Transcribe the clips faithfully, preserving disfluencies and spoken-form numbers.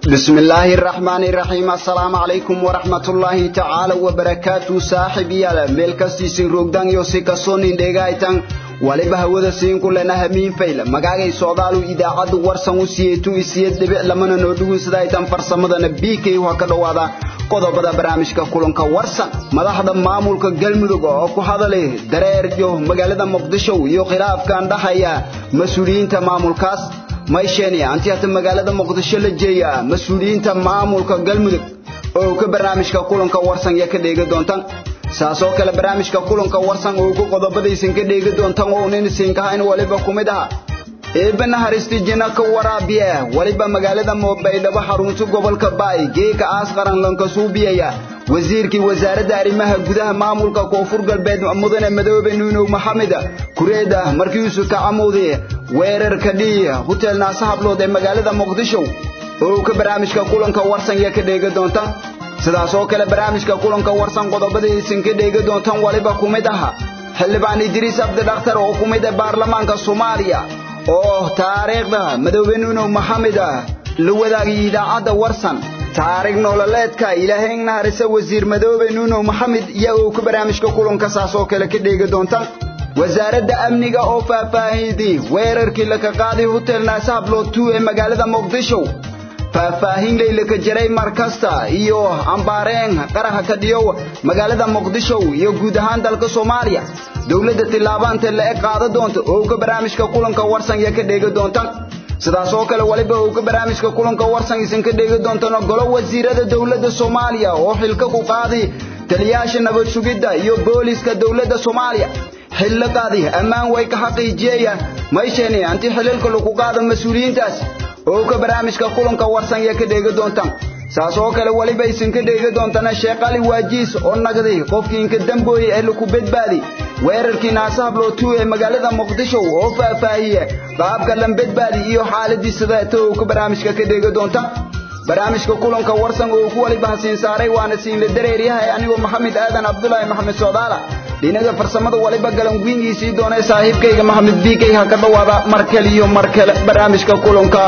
بسم الله الرحمن الرحيم السلام عليكم ورحمة الله تعالى وبركاته صاحبي على ملكستي سنروغدان يوسيكاسونين ديغايتان waliba hawada siin kulana hamiin fayla magacay Soomaalidu idaacadu warsan u siiyay isiyad dhibic lamana noo dhugun sida ay tan farsamadana B K waxa ka dhawaada qodobada barnaamijka kulanka warsan madaxda maamulka galmudug oo ku hadalay dareeryo magaalada Muqdisho iyo khilaafkan dhaxaya mas'uuliyiinta maamulkaas maysheeniya anti hata magaalada Muqdisho la jeeya mas'uuliyiinta maamulka galmudug oo ka barnaamijka kulanka warsan ya ka dheega doontaan saasoo kale barnaamijka kulanka warsan oo ku qodobadaysan ka dheega doontaan oo nin siin ka hayn waliba kumid ah eebana haristi jina ka waraabiya waliba magaalada Moobaydhabo xarunta gobolka Baay geeka aasqaran lanka suubiyaya wasiirkii wasaaradda arrimaha gudaha maamulka koonfur galbeed mudane Madoobe Nuuno Maxamed kureeda markii uu ka amooday weerarka dhiya hotel Naasahablood ee magaalada Muqdisho oo ka barnaamijka kulanka warsan ya ka dheega doontaan sidaas oo kale barnaamijka kulanka warsan qodobadiisan ka dheega doontaan waliba kumid ah xildhibaan Idriis Abdi Dhakhtar oo kumid ah baarlamaanka Soomaaliya oo taariikhda Madoobe Nuuno Maxamed la wadaagay idaacada warsan taariikh nololeedka ilaahayna harisa wasiir Madoobe Nuuno Maxamed iyagoo ku barnaamijka kulanka saas oo kale ka dheega doontaan wasaaradda amniga oo faahfaahiday weerarkii la ka qaaday hotel Naasahablood ee magaalada Muqdisho faahfaahin leeyla ka jiray markasta iyo ambaareen qaraha ka dhiyo magaalada Muqdisho iyo guud ahaan dalka Soomaaliya dawladda tilaabaanta la qaado doonto oo ka barnaamijka kulanka warsan ya ka dheega doontaan sidaas oo kale waliba oo ka barnaamijka kulanka warsan isan ka dheega doontaan golo wasiirada dawladda Soomaaliya oo xilka ku qaaday taliyaasha nabad sugidda iyo booliska dawladda Soomaaliya xilka qaaday amaan way ka xaqiijiyeen maysheeni anti xililka lagu qaado mas'uuliyiintaas oo ka barnaamijka kulanka warsan ya ka dheega doontaan saas oo kale waliba isan ka dheega doontaan Sheekh Ali Waajiis oo nagday qofkii inka dambooyay ee lagu badbaadi weerarkii Naasahablood ee magaalada Muqdisho oo faahfaahiye qaabka la badbaadi iyo xaaladiisa oo ka barnaamijka ka dheega doontaan barnaamijka kulanka warsan oo ku waliba hasiin saaray waana siin la dareeriyahay anigoo Maxamed Aadan Abdullaahi Maxamed Soodaala dhinaca farsamada waliba galan wiingiisii doonay saaxiibkayga Maxamed B K ha ka dhawaada markale iyo markale barnaamijka kulanka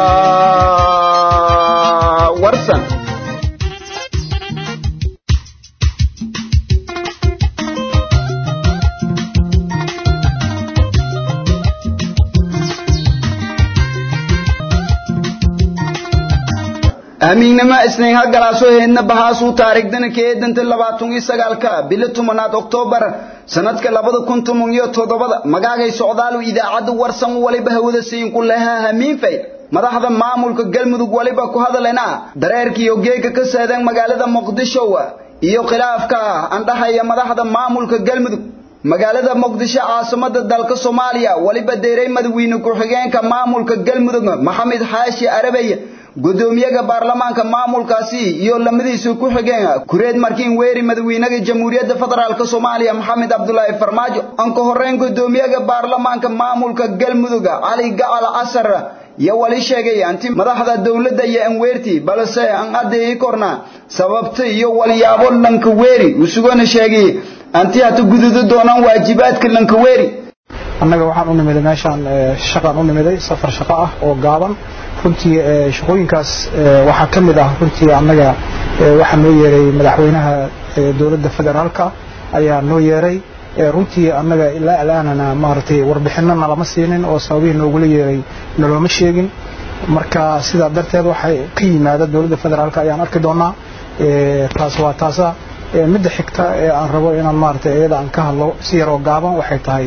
warsan amiinama isniin ha galaaso heedna bahaasu taariikhdana keedanta labaatan iyo sagaal ka bil tobnaad Oktoobar sanadka laba kun iyo toddoba magacay Socdaal idaacada warsan waliba hawada siin ku lahaa hamiin fay madaxda maamulka galmudug waliba ku hadalena dareerkii oo geeka ka saadan magaalada Muqdisho iyo khilaafka aan dhaxaya madaxda maamulka galmudug magaalada Muqdisho caasimada dalka Soomaaliya waliba deeray madaxweyne ku xigeenka maamulka galmudug Maxamed Xaashi Arabiya gudoomiyaha baarlamaanka maamulkaasi iyo lamadiisu ku xigeen kureed markiin weeri madaxweynaha jamhuuriyadda federaalka Soomaaliya Maxamed Abdullaahi Farmaajo aan ka horreyn gudoomiyaha baarlamaanka maamulka galmudug Ali Gacal Asar ya wali sheegay anti madaxda dawladda iyo aan weerti balse aan adeey korna sababta iyo waliyaabo lanka weeri usugona sheegay anti hata gududo doonaan waajibaadka lanka weeri annaga waxaan u nimaday meeshan shaqo u nimaday safar shaqo ah oo gaaban runtii shaqooyinkaas waxa kamid ah runtii annaga waxa noo yeeray madaxweynaha dawladda federaalka ayaa noo yeeray runtii annaga ilaa alaanana maartay warbixinana lama siinin oo sababihi noogu yeeray nalooma sheegin marka sida darteed waxay ka yimaada dawladda federaalka ayaan arki doonaa taas waa taasa midda xigta ee aan rabo inaan maartay iyada aan ka hadlo si yar oo gaaban waxay tahay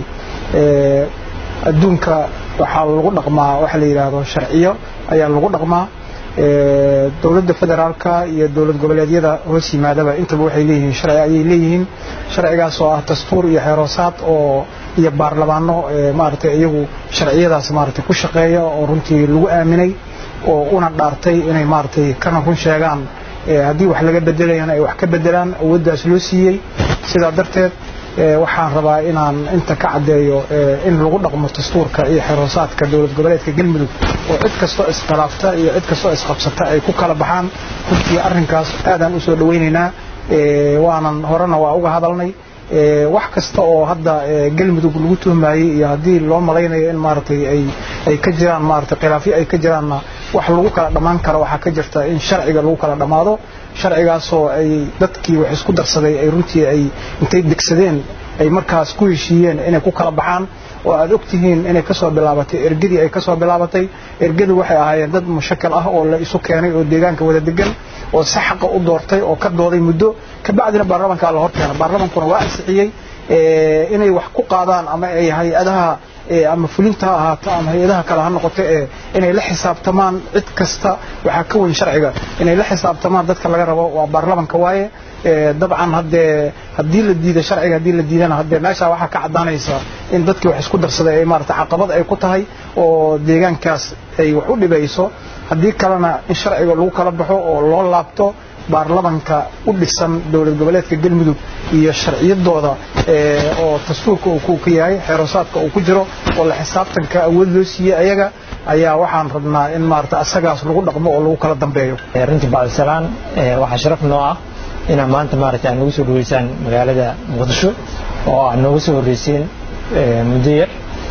adduunka waxa lagu dhaqmaa waxa la yiraahdo sharciyo ayaa lagu dhaqmaa dawladda federaalka iyo dawlad goboleedyada hoos yimaadaba intaba waxay leeyihiin sharci ay leeyihiin sharcigaas oo ah dastuur iyo xeeroosaad oo iyo baarlamaano maartay iyagu sharciyadaas maartay ku shaqeeya oo runtii lagu aaminay oo una dhaartay inay maartay kana run sheegaan haddii wax laga bedelayana ay wax ka bedelaan awooddaas loo siiyey sidaa darteed waxaan rabaa inaan inta ka cadeeyo in lagu dhaqmo dastuurka iyo xiroosaadka dawlad goboleedka galmudug oo cid kasto iskhilaafta iyo cid kasto isqabsata ay ku kala baxaan runtii arrinkaas aadaan u soo dhaweynaynaa waanan horena waa uga hadalnay wax kasta oo hadda galmudug lagu tuhmaayay iyo hadii loo malaynayo in maartay ay ay ka jiraan maartay khilaafyo ay ka jiraan wax lagu kala dhamaan karo waxa ka jirta in sharciga lagu kala dhamaado sharcigaas oo ay dadkii wax isku darsaday ay runtii ay intay degsadeen ay markaas ku heshiiyeen inay ku kala baxaan oo aad ogtihiin inay ka soo bilaabatay ergadii ay ka soo bilaabatay ergadu waxay ahaayeen dad mushakil ah oo la isu keenay oo deegaanka wada degan oo si xaq u doortay oo ka dooday muddo ka bacdina baarlamaanka la horkeenay baarlamaankuna waa ansixiyay ee inay wax ku qaadaan ama ay hay'adaha ama fulinta ahaato ama hay'adaha kale ha noqoto ee inay la xisaabtamaan cid kasta waxa ka weyn sharciga inay la xisaabtamaan dadka laga rabo waa baarlamaanka waaye ee dabcan hadde hadii la diido sharciga hadii la diidana hadde meesha waxa ka cadaanaysa in dadkii wax isku darsaday ay maarta caqabad ay ku tahay oo deegaankaas ay wax u dhibayso hadii kalena in sharciga lagu kala baxo oo loo laabto baarlamaanka u dhisan dawlad goboleedka galmudug iyo sharciyadooda ee oo dastuurka uu ku yahay xeerosaadka uu ku jiro oo la xisaabtanka awood loo siiyay ayaga ayaa waxaan rabnaa in maarta asagaas lagu dhaqmo oo lagu kala dambeeyo runtii bacsalaan waxa sharaf noo ah in maanta maarta aan ugu soo dhaweysaan magaalada Muqdisho oo aan ugu soo horeyseen muddo yar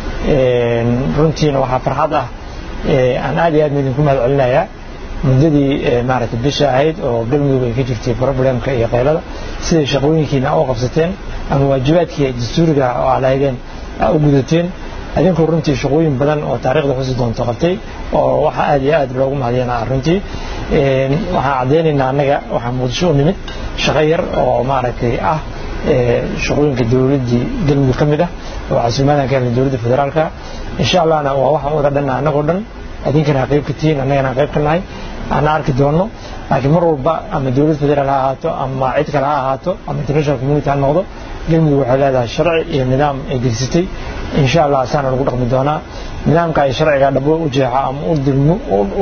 runtii waxa farxad ah aan aad iyo aad idinku mahad celinayaa muddadii maaragtay bisha ahayd oo galmudug ay ka jirtay problemka iyo qaylada sida shaqooyinkiina oo qabsateen ama waajibaadkii dastuuriga oo aalaydeen u gudateen adinku runtii shaqooyin badan oo taariikhda xusi doonto qabtay oo waxa aad iyo aad loogu mahadiyana runtii een waxa cadeynayna anaga waxa Muqdisho u nimid shaqo yar oo maaragtay ah shaqooyinka dawladii galmudug kamid ah oo caasimada ka dawladda federaalka insha Allah ana waxa wada dhanna anagoo dhan adinkana qayb ka tiin anagana qayb ka nahay ana arki doono laakiin mar walba ama dawladda federaal ha ahaato ama cid kale ha ahaato ama international community ha noqdo galmudug waxay leedahay sharci iyo nidaam ay degsatay insha Allah asana lagu dhaqmi doonaa nidaamka ay sharciga dhabo u jeexa ama u dilmo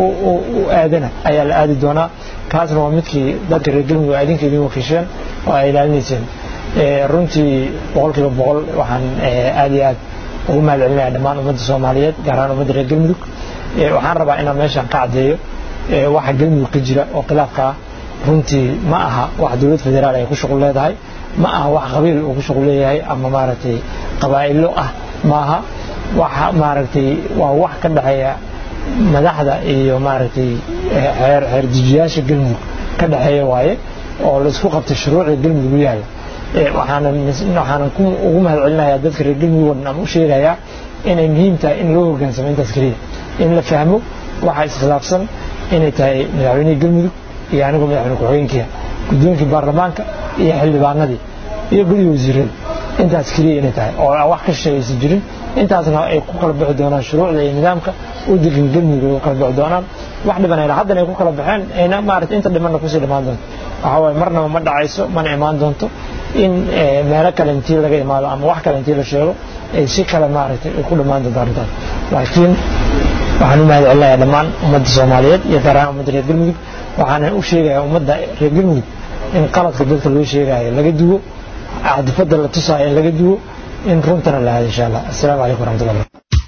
u aadana ayaa la aadi doonaa kaasna waa midkii dadka reer galmudug ay idinkeedii wakiisheen oo ay ilaalinayseen runtii boqolkiiba boqol waxaan aad iyo aad ugu mahad celinayaa dhammaan ummadda Soomaaliyeed gaar ahaan ummadda reer galmudug waxaan rabaa inaan meeshan ka cadeeyo waxa galmudug ka jira oo khilaafka runtii ma aha wax dawlad federaal ay ku shaqo leedahay ma aha wax qabiil uu ku shaqo leeyahay ama maaragtay qabaa'ilo ah ma aha waxa maaragtay waa wax ka dhaxeeya madaxda iyo maaragtay heer heer dijiyaasha galmudug ka dhaxeeya waaye oo la isku qabtay shuruucda galmudug yahay waxaan waxaan ku ugu mahad celinayaa dadka reer galmudug ama u sheegayaa inay muhiim tahay in loo hoggaansamo intaas kaliya in la fahmo waxa iskhilaafsan inay tahay madaxweynaha galmudug iyo anigu madaxweyne ku-xigeenka guddoonka baarlamaanka iyo xildhibaanadii iyo guddiga wasiirada intaas kaliya inay tahay oo wax ka shaqeysan jirin intaasna ay ku kala bixi doonaan shuruucda iyo nidaamka u degan galmudug oo kala bixi doonaan wax dhibanayna haddana ay ku kala baxeen ayna maaragtay inta dhimanna ku sii dhimaan doonto waxa waaye marnaba ma dhacayso mana imaan doonto in meelo kale intii laga imaado ama wax kale intii la sheego ay si kale maaragtay ku dhimaan doonto arrintaas laakiin waxaan u mahad celinayaa dhammaan ummadda Soomaaliyeed iyo gaar ahaan ummadda reer galmudug waxaan u sheegayaa ummadda reer galmudug in qaladka dadka loo sheegayo laga duwo caadifada la tusaayo in laga duwo in runtana la hado insha Allah assalaamu alaykum warahmatullahi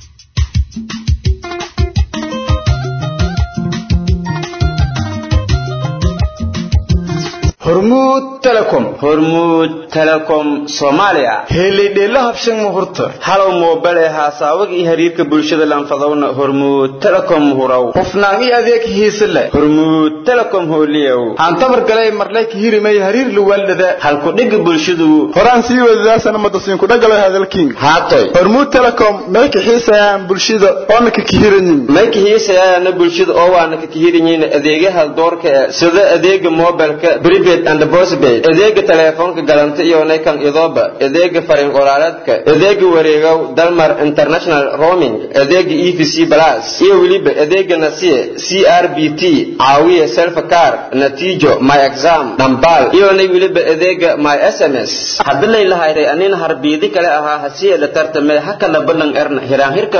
hormuud telecom hormuud telecom Soomaaliya helidheela habshan muhurta halow moobile haasaawag iyo xiriirka bulshada lanfadowna hormuud telecom huraw qofnaan iyo adeeg hiisa leh hormuud telecom hooliyow aan tabar galay marlay ka hirimay xiriir lu waldada halku dhig bulshadu horaan sii wadaasana madasiin ku dhagalay hadalkiin haatay hormuud telecom meelka xiisayaan bulshada oo ka kihiranin meelka xiisayaan bulshada oo waana ka kihiranin adeegaha doorka sida adeega mobilka and the boss bay adeega telefoonka galanta iyo naykan idooba adeega fariin qoraaladka adeega wareegow dalmar international roaming adeega E V C plus iyo waliba adeega nasiye C R B T caawiye self car natiijo my exam dambal iyo nay waliba adeega my S M S hadalay lahayd anina harbiidi kale ahaa hasiye la tartamay hakana badan erna hiraan hirka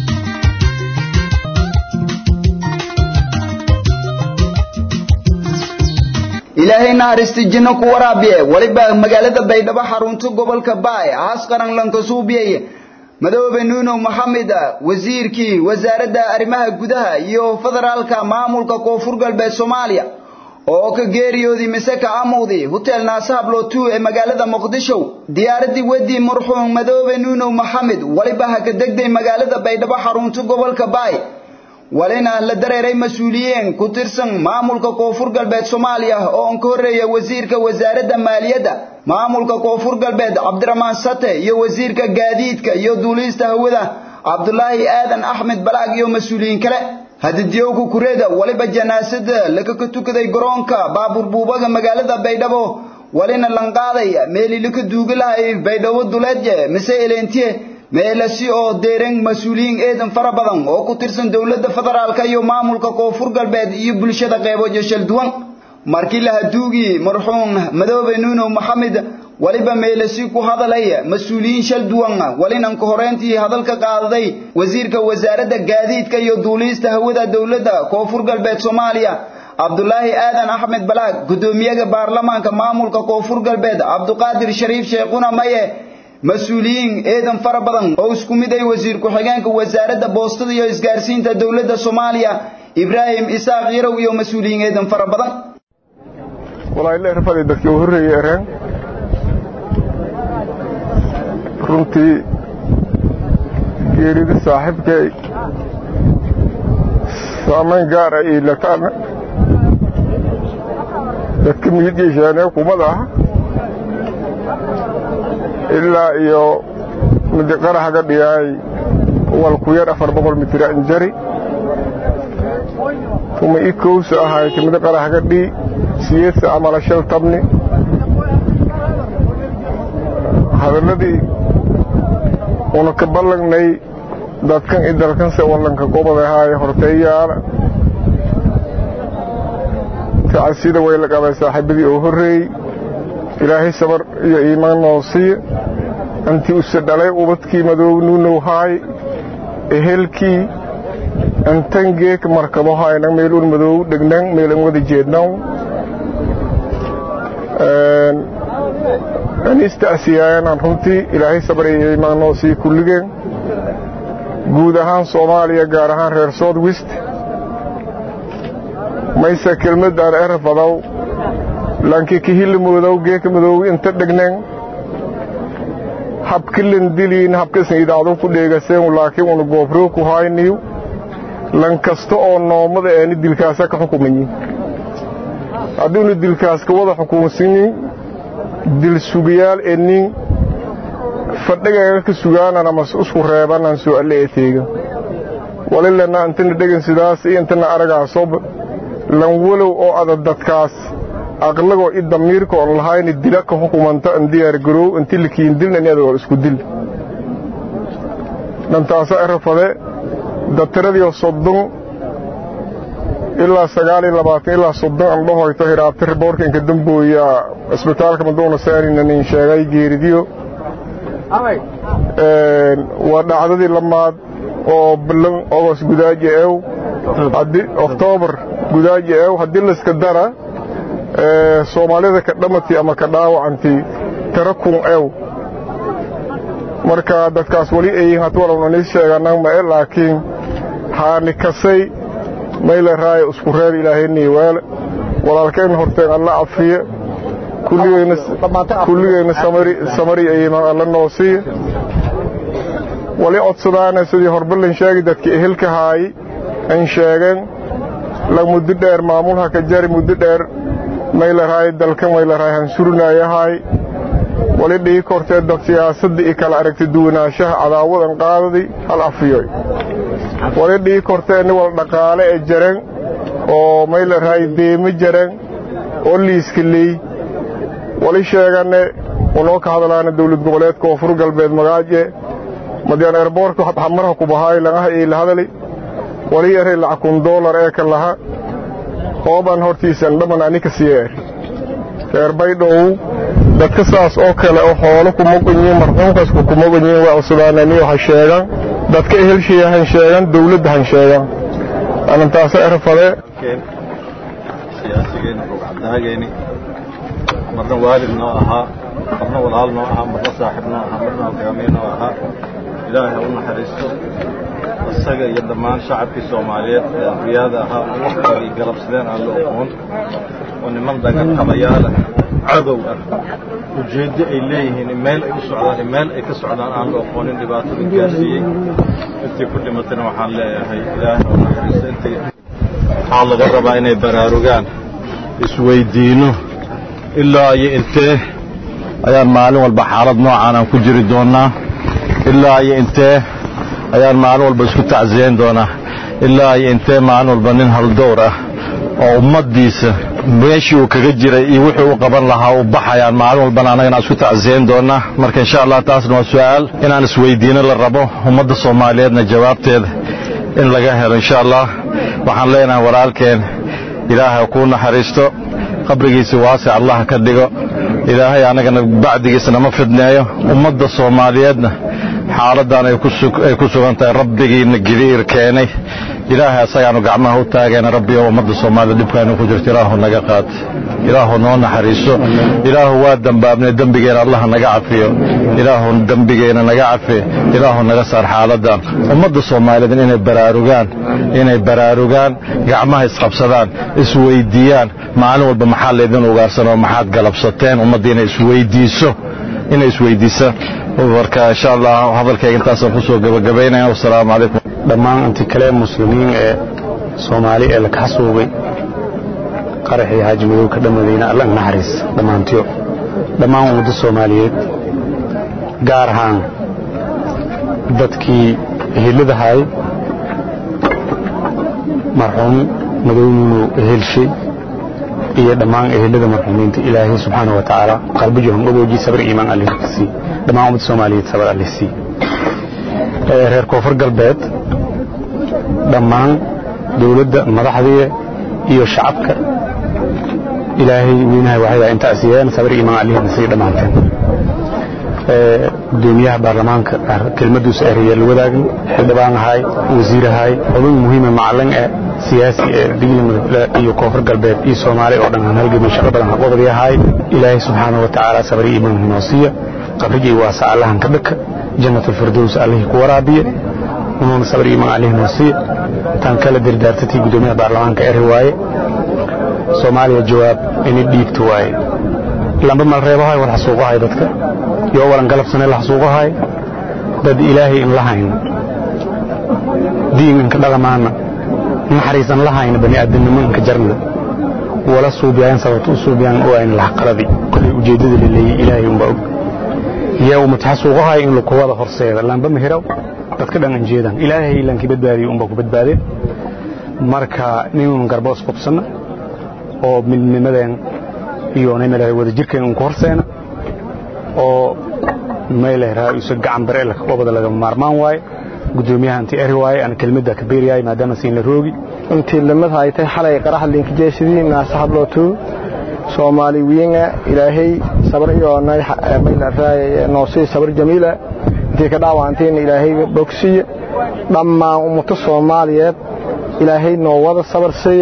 ilaahay naaristi jinno ku waraabiye waliba magaalada Baydhabo xarunta gobolka Baay aas qaran lanka suubiyay madoobe Nuno Maxamed wasiirkii wasaaradda arrimaha gudaha iyo federaalka maamulka koonfur galbeed Soomaaliya oo ka geeriyoodii misaka amoodi hotel Naasablo two ee magaalada Muqdisho diyaaradii wadii marxuum madoobe Nuno Maxamed waliba ha ka degday magaalada Baydhabo xarunta gobolka Baay walina la dareeray mas'uuliyiin ku tirsan maamulka koonfur galbeed Soomaaliya oo aan ka horeeyay wasiirka wasaaradda maaliyadda maamulka koonfur galbeed Cabdiraxmaan Sate iyo wasiirka gaadiidka iyo duulista hawada Abdullaahi Aadan Axmed Balaag iyo mas'uuliyiin kale hadidiyowku kureeda waliba janaasada laga ka tukaday garoonka baabuur buubaga magaalada Baydhabo walina lanqaaday meeli lika duugalahay Baydhabo duleedje mise eleentiye meelasi oo deeran mas'uuliyiin eedan fara badan oo ku tirsan dawladda federaalka iyo maamulka koonfur galbeed iyo bulshada qaybo jeshal duwan markii la haduugi marxuum Madoobe Nuno Maxamed waliba meelasi ku hadalay mas'uuliyiin shal duwan walina ka horeyntii hadalka qaaday wasiirka wasaaradda gaadiidka iyo duulista hawada dawladda koonfur galbeed Soomaaliya Abdullaahi Aadan Axmed Balaag gudoomiyaha baarlamaanka maamulka koonfur galbeed Abduqaadir Shariif Sheekhuna Maye mas'uuliyiin eedan fara badan oo isku mid ay wasiir ku xigeenka wasaaradda boostada iyo isgaarsiinta dawladda Soomaaliya Ibrahim Isaaq Yarow iyo mas'uuliyiin eedan fara badan walaal la rafay dadkii horeeyay ereen runtii geerida saaxiibkay saameyn gaar ah ila taan dadkii miyigeysana kumada ilaa iyo mid qaraha ka dhiyay wal ku yar afar boqol mitir injari kuma ikoosa ahay mid qaraha ka dhii siyasa amala shal tabni hadalladii una ka ballagnay dadkan idalkan se wallanka gobolahay horteeyaal taasida way la qabay saaxiibadii oo horeey ilaahay sabar iyo iimaan noosiyo anti usadalay ubadkii Madoobe Nuno hay ehelkii antangeek markabo hayna meelun Madoobe dhignan meelan wada jeednaa een anista asiyayna runtii ilaahay sabar iyo iimaan noosiyo kulligeen guud ahaan Soomaaliya gaar ahaan reer South West maysa kelmadaan erfadow laakiin ki hilmoodow geek Madoobe inta dhignan habkilan diliin habkisan idaado ku dheegaseen laakiin uu goobro ku hayniyo lan kasto oo noomada ee dilkaas ka xukumayay haduu dilkaas ka wada xukuumsan dil sugiyaal eenin fadhiga ka sugaanana mas isku reebanan su'aal eeteega walilana inta dhigan sidaas inta aragaaso lan walow oo adad dadkaas aqlago idamiirka oo lahayn dila ka xukuumanta diyaar garow inta likiin dilna iyadoo isku dil dantaas arfade dadtiradii soddon ilaa sagaal iyo labaatan ilaa soddon aan dhahoyto hiraabta riboorka inka dambooya isbitaalka Madoobe Saarina in sheegay geeridiyo ee waa dhacdadii lamaad oo bilan August gudaaje ee hadii October gudaaje ee hadii la iska dara ee Soomaalida ka dhamatay ama ka dhaawacantay tarakun ee marka dadkaas wali ay hatwalana nin sheeganaa ma laakiin haani kasay mayla raay isku reeb ilaahayni weel walaalkeen horteen Allah afiye kulligeena kulligeena samari samari ay ma alla noosiy wali codsadaana sidii horbalan sheegay dadkii ehelka haay aan sheegan la muddo dheer maamulka ka jari muddo dheer mayla raay dalkan mayla raay han surunaayahay wali dhii kortee dad siyaasadda i kala aragti duwanaanshaha cadaawadan qaadadi hal afiyo wali dhii kortee ni wal dhaqaale ee jaran oo mayla raay deema jaran oo liiskilay wali sheegane oo ka hadalaana dawlad goboleedka Koonfur Galbeed magaaje madiyaan airportka xamaraha ku bahay laga ay la hadalay wali yaray lacag dollar ee ka laha qooban hortiisan dhaman anika siyeer reer Baydhabo dadka saas oo kale oo xoolo ku moqoyin marxuumkaas ku moqoyin waa usbaanani waxa sheegan dadka ehelshiyaan sheegan dawladda han sheegan anan taas arfade siyaasigeena oo cadaageeni marna waalidna aha marna walaalna aha marna saaxibna aha marna hogaamiyna aha ilaahay u naxariisto asaga iyo dhamaan shacabka Soomaaliyeed ee riyada aha waqti galabsadeen aan loo aqoon oo niman dagan qabayaala cadow ah ujeeddo ay leeyihiin meel ay u socdaan meel ay ka socdaan aan loo aqoonin dhibaatada gaarsiiyey intii ku dhimatana waxaan leeyahay ilaahay oo naxariista intii waxaa laga rabaa inay baraarugaan isweydiino ilaa iyo intee ayaan maalin walba xaalad noocaan aan ku jiri doonaa ilaa iyo intee ayaan maalin walba isku tacsiyeyn doonaa ilaa iyo intee maalin walba nin haldowr ah oo ummaddiisa meeshii uu kaga jiray iyo wixii uu qaban lahaa uu baxayaan maalin walbana annagana isku tacsiyeyn doonaa marka insha allah taasna waa su'aal inaan isweydiino la rabo ummadda soomaaliyeedna jawaabteeda in laga helo insha allah waxaan leenahay walaalkeen ilaahay kuu naxariisto qabrigiisa waasic allah ka dhigo ilaahay anagana bacdigiisna ma fidneeyo ummadda soomaaliyeedna xaaladdan ay ku sugan tahay rabbigiina giriir keenay ilaahay asagaanu gacmaha u taagayna rabbi oo ummadda soomaalida dhibkaanu ku jirto ilaahu naga qaad ilaahu noo naxariiso ilaahu waa dambaabnay dembigeena allah naga cafiyo ilaahu dembigeena naga cafi ilaahu naga saar xaaladdan ummadda soomaaliyeed inay baraarugaan inay baraarugaan gacmaha isqabsadaan isweydiiyaan maalin walba maxaa leedin ugaarsanoo maxaad galabsateen ummadda inay isweydiiso inay isweydiisa warka insha allah hadalkayga intaasaan ku soo gabagabaynaya wassalaamu calaykum dhammaan intii kale muslimiin ee soomaali ee la kaxasuugay qaraxii xaaji madow ka dhammadayna alla naxariis dhammaantiyo dhammaan ummadda soomaaliyeed gaar ahaan dadkii eheladahay marxuum madownu ehelshay iyo dhammaan ehelada marxuumiinta ilaahay subxaanahu wa tacaala qalbijahum ogooji sabir iimaan allihsi dhammaan ummadda soomaaliyeed sabir allihsi reer koonfur galbeed dhammaan dawladda madaxdii iyo shacabka ilaahay weynahay waxay inta asiyeen sabir iimaan allihsi dhammaanteen gudoomiyaha baarlamaanka kelmadiisu erayay wadaagin xildhibaan ahay wasiir ahay xubin muhiim ah macallin ah siyaasi ah digniinada iyo koonfur galbeed iyo Soomaali oo dhan halgamay shaqo badan qabad yahay ilaahay subhanahu wa ta'ala sabir iimaan noosiya qabrigi waa saalahan ka dhaka jannatul firdaws allahi ku waraabiye inuu sabir iimaan allahi noosiya tan kala dirdaartay gudoomiyaha baarlamaanka eray waaye Soomaaliya jawaab inay dhiibto waaye lamba mal reebahay wal xasuuqahay dadka iyo waran galabsan la xasuuqahay dad ilaahay in lahayn diinka dhaqamaana naxariisan lahayn bani aadamnimo ka jarna wala suubiyaan sababtu suubiyaan oo ay la qaladi kulli ujeedada leeyahay ilaahay umba og yaa umma xasuuqahay in lagu wada horseeda lamba mihiraw dadka dhan jeedan ilaahay ilanki badbaadiyo umba ku badbaadeen marka nin garboos qabsana oo midnimadeen iyo neemada wada jirkeen uu horseena oo meelaha isu gacan bare la qabada laga maarmaan waay gudoomiyaha intii eri waay aan kelmadda ka beeriyay maadaama siin la roogi intii lamada ay tahay xalay qarax linka jeesidii naasaxad loo tuu Soomaali wiina ilaahay sabr iyo nay meela raay noosii sabr jamiila intii ka dhaawaanteen ilaahay bogsiye dhammaan ummada Soomaaliyeed ilaahay noo wada sabr siiye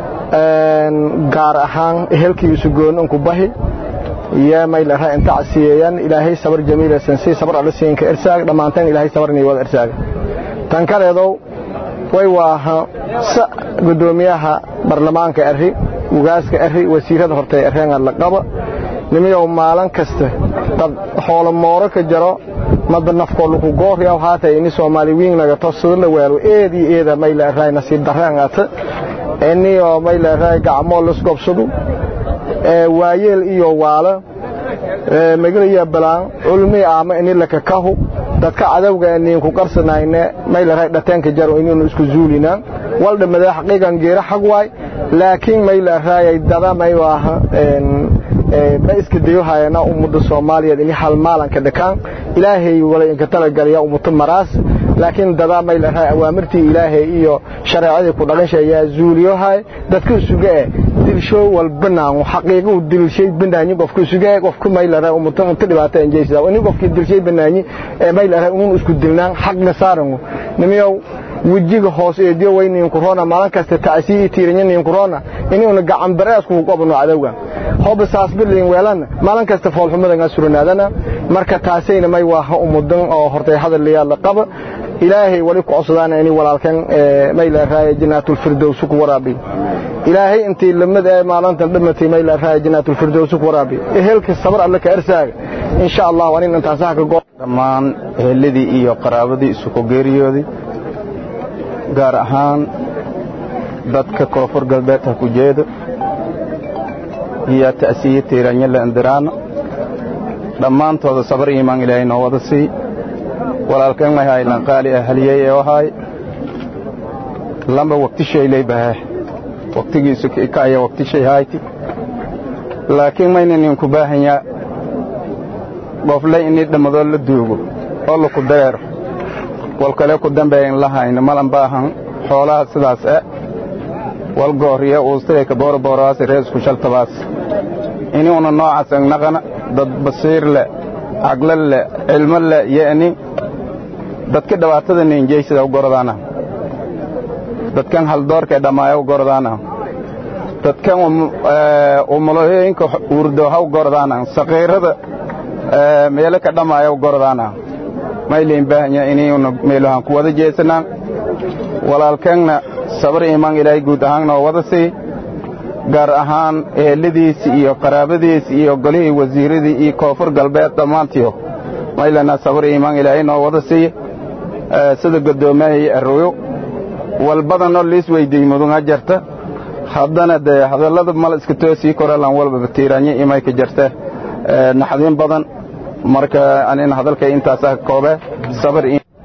gaar ahaan ehelkiisu goon ku bahi يا ميل رأي أنت عسيان إلهي صبر جميل سنسي صبر على سين كإرساق دمانتين إلهي صبرني والإرساق تنكر يدو ويواها س قدوميها برلمان كأرهي وغاز كأرهي وسيرة هرتي أرهيان اللقبة نمي يوم مالان كسته طب حول مورك الجراء مدى نفقه لكو قوه يو هاته إني سوماليوين لغا تصدر لوالو إيدي إيدا ميل رأي نسيب درهان غاته إني يو ميل رأي قعمول لسقب صدو waayeel iyo waala magaalada balaan ulmi ama in la ka kaho dadka cadawga inay ku qarsanayna meel raay dhataanka jaro inuu isku zuulina walda madax xaqiiqan geera xaq waay laakiin meel raay dada may waaha ee ba iska dayo hayna ummadda Soomaaliyeed in hal maalan ka dhakaan ilaahay wala in ka tala galiya ummadda maraas laakiin dada meel raay awaamirtii ilaahay iyo shariicada ku dhaqashaya zuuliyohay dadka sugaa dilsho walbanaan xaqiiqo dilshay banaani qofku sugaa qofku meel raay ummadda inta dhibaato injeysada in qofku dilshay banaani ee meel raay uu isku dilnaan xaqna saaran nimiyow wajiga hoos ee diyo weyneen corona maalan kasta taasiyi tiirinayeen corona inuu gacan barees ku qabno cadawga hoob saas bilin weelan maalan kasta fool xumada surnaadana marka taasayna may waa ummadan oo hortay hadal la qaba ilaahay wali ku codsadaan inay walaalkan mayla raaya jannatul firdaws ku waraabi ilaahay intii lamada maalinta dhimatay mayla raaya jannatul firdaws ku waraabi ehelka sabar alla ka arsaaga insha Allah waan inta sax ka go'an dhamaan eheladii iyo qaraabadii isku geeriyoodii gaar ahaan dadka koonfur galbeedka ku jeedo iyo taasiye tiiranya la indiraan dhamaantooda sabar iimaan ilaahay noo wada sii walaalkan ma haylan qaali ahliyay ee wahay lamba waqti shay leeyahay waqtigiisu ka ay waqti shay hayti laakiin ma inaan ku baahanya boflay inii dhamado la duugo oo la ku dareero wal kale ku dambeeyeen lahayn malan baahan xoolaha sidaas ah wal gooriya oo steeka boor booraas rees ku shaltabaas inii una noocaas naqana dad basiir le aqla le ilmo le yaani dadka dhawaatada ninjeysada u gordaana dadkan hal doorka dhamaayo u gordaana dadkan oo malooyinka urdo ha u gordaana saqiirada meel ka dhamaayo u gordaana mayleen baahanya inay una meelahan ku wada jeesana walaalkana sabar iimaan ilaahay guud ahaan oo wada si gaar ahaan eheladiis iyo qaraabadiis iyo golihii wasiiradii iyo koonfur galbeed dhamaantiyo maylana sabar iimaan ilaahay noo wada si sida gadoomahay arooyo walbadana liis weydiin mudun ajarta haddana de hadalada mal iska toosii koralan walba batiiranya imay ka jarta naxdin badan marka aan hadalka intaas ah koobe sabar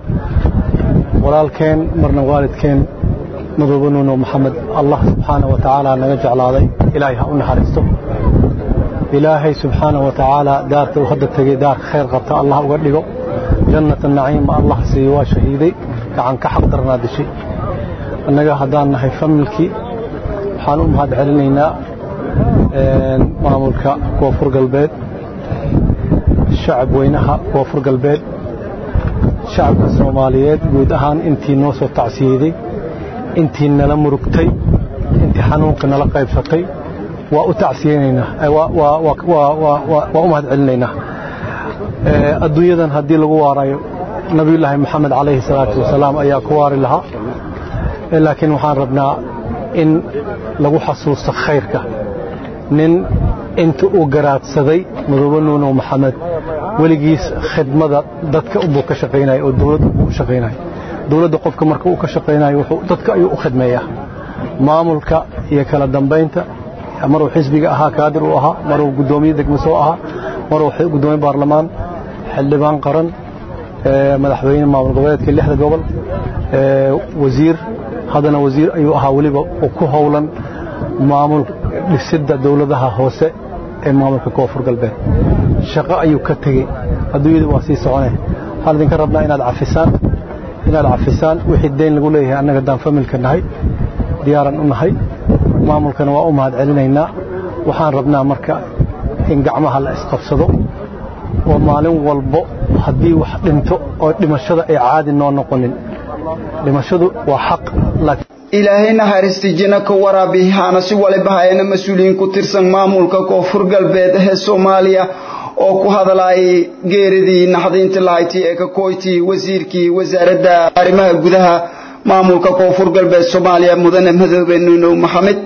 walaalkeen marna waalidkeen mudubnuno maxamed allah subhanahu wa ta'ala naga jeclaaday ilaahay ha u naxariisto ilaahay subhanahu wa ta'ala daarta uu hadda tagay daar khayr qabta allah uga dhigo jannat an-na'im allah siiyo shahiiday gacan ka xaq darnaa dishay annaga hadaan nahay familki waxaan u mahad celinaynaa maamulka koonfur galbeed shacab weynaha koonfur galbeed shacabka Soomaaliyeed guud ahaan intii noo soo tacsiiday intii nala murugtay intii xanuunka nala qaybsatay waa u tacsiyeynaa waa waa waa waa u mahad celinaynaa adduunyadan hadii lagu waarayo nabiyullaahi maxamed calayhi salaatu wasalaam ayaa ku waari lahaa laakiin waxaan rabnaa in lagu xasuusto khayrka nin inta uu garaadsaday mudubnuno maxamed waligiis khidmada dadka uu ka shaqeynay oo dawladda uu shaqeynay dawladda qofka marka uu ka shaqeynayo wuxuu dadka ayuu u khidmeeyaa maamulka iyo kala dambeynta maruu xisbiga ahaa kaadir uu ahaa maruu gudoomiye degmo soo ahaa maruu gudoomiye baarlamaan xildhibaan qaran madaxweyne maamul goboleedka lixda gobol wasiir hadana wasiir ayuu ahaa waliba oo ku howlan maamul dhisidda dawladaha hoose ee maamulka koonfur galbeed shaqo ayuu ka tagay adduunyada waa sii soconay waxaan idinka rabnaa inaad cafisaan inaad cafisaan wixii deyn lagu leeyahay annaga daan familka nahay diyaaran u nahay maamulkana waa u mahad celinaynaa waxaan rabnaa marka in gacmaha la isqabsado oo maalin walbo haddii wax dhinto oo dhimashada ay caadi noo noqonin dhimashadu waa xaq ilaahay naxariistijina ka waraabi hana si waliba hayna mas'uuliyiin ku tirsan maamulka koonfur galbeed ee Soomaaliya oo ku hadalay geeridii naxdinta lahayti ee ka kooyti wasiirkii wasaaradda arrimaha gudaha maamulka koonfur galbeed Soomaaliya mudane Madoobe Maxamed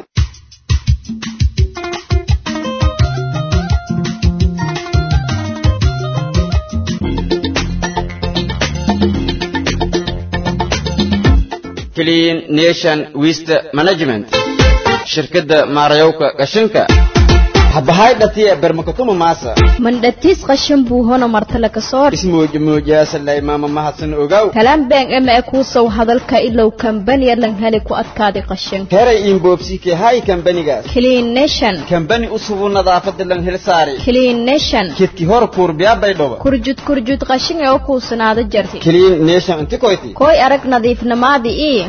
Clean Nation Waste Management shirkadda maarayowka qashinka habahay dhatiya barmakatuma maasa mandhatis qashin buu hono martala ka soo ismooj moojaasa lay maama mahadsan ogaw kalam been ama ku soo hadalka ilow company lan heli ku adkaaday qashin heray in boobsike hay company-gaas Clean Nation company usubu nadaafada lan hel saari Clean Nation kidki hor kurbiya baydhoba kurjud kurjud qashin ee ku sanaada jarti Clean Nation inta koyti koy arag nadiifnimadi ee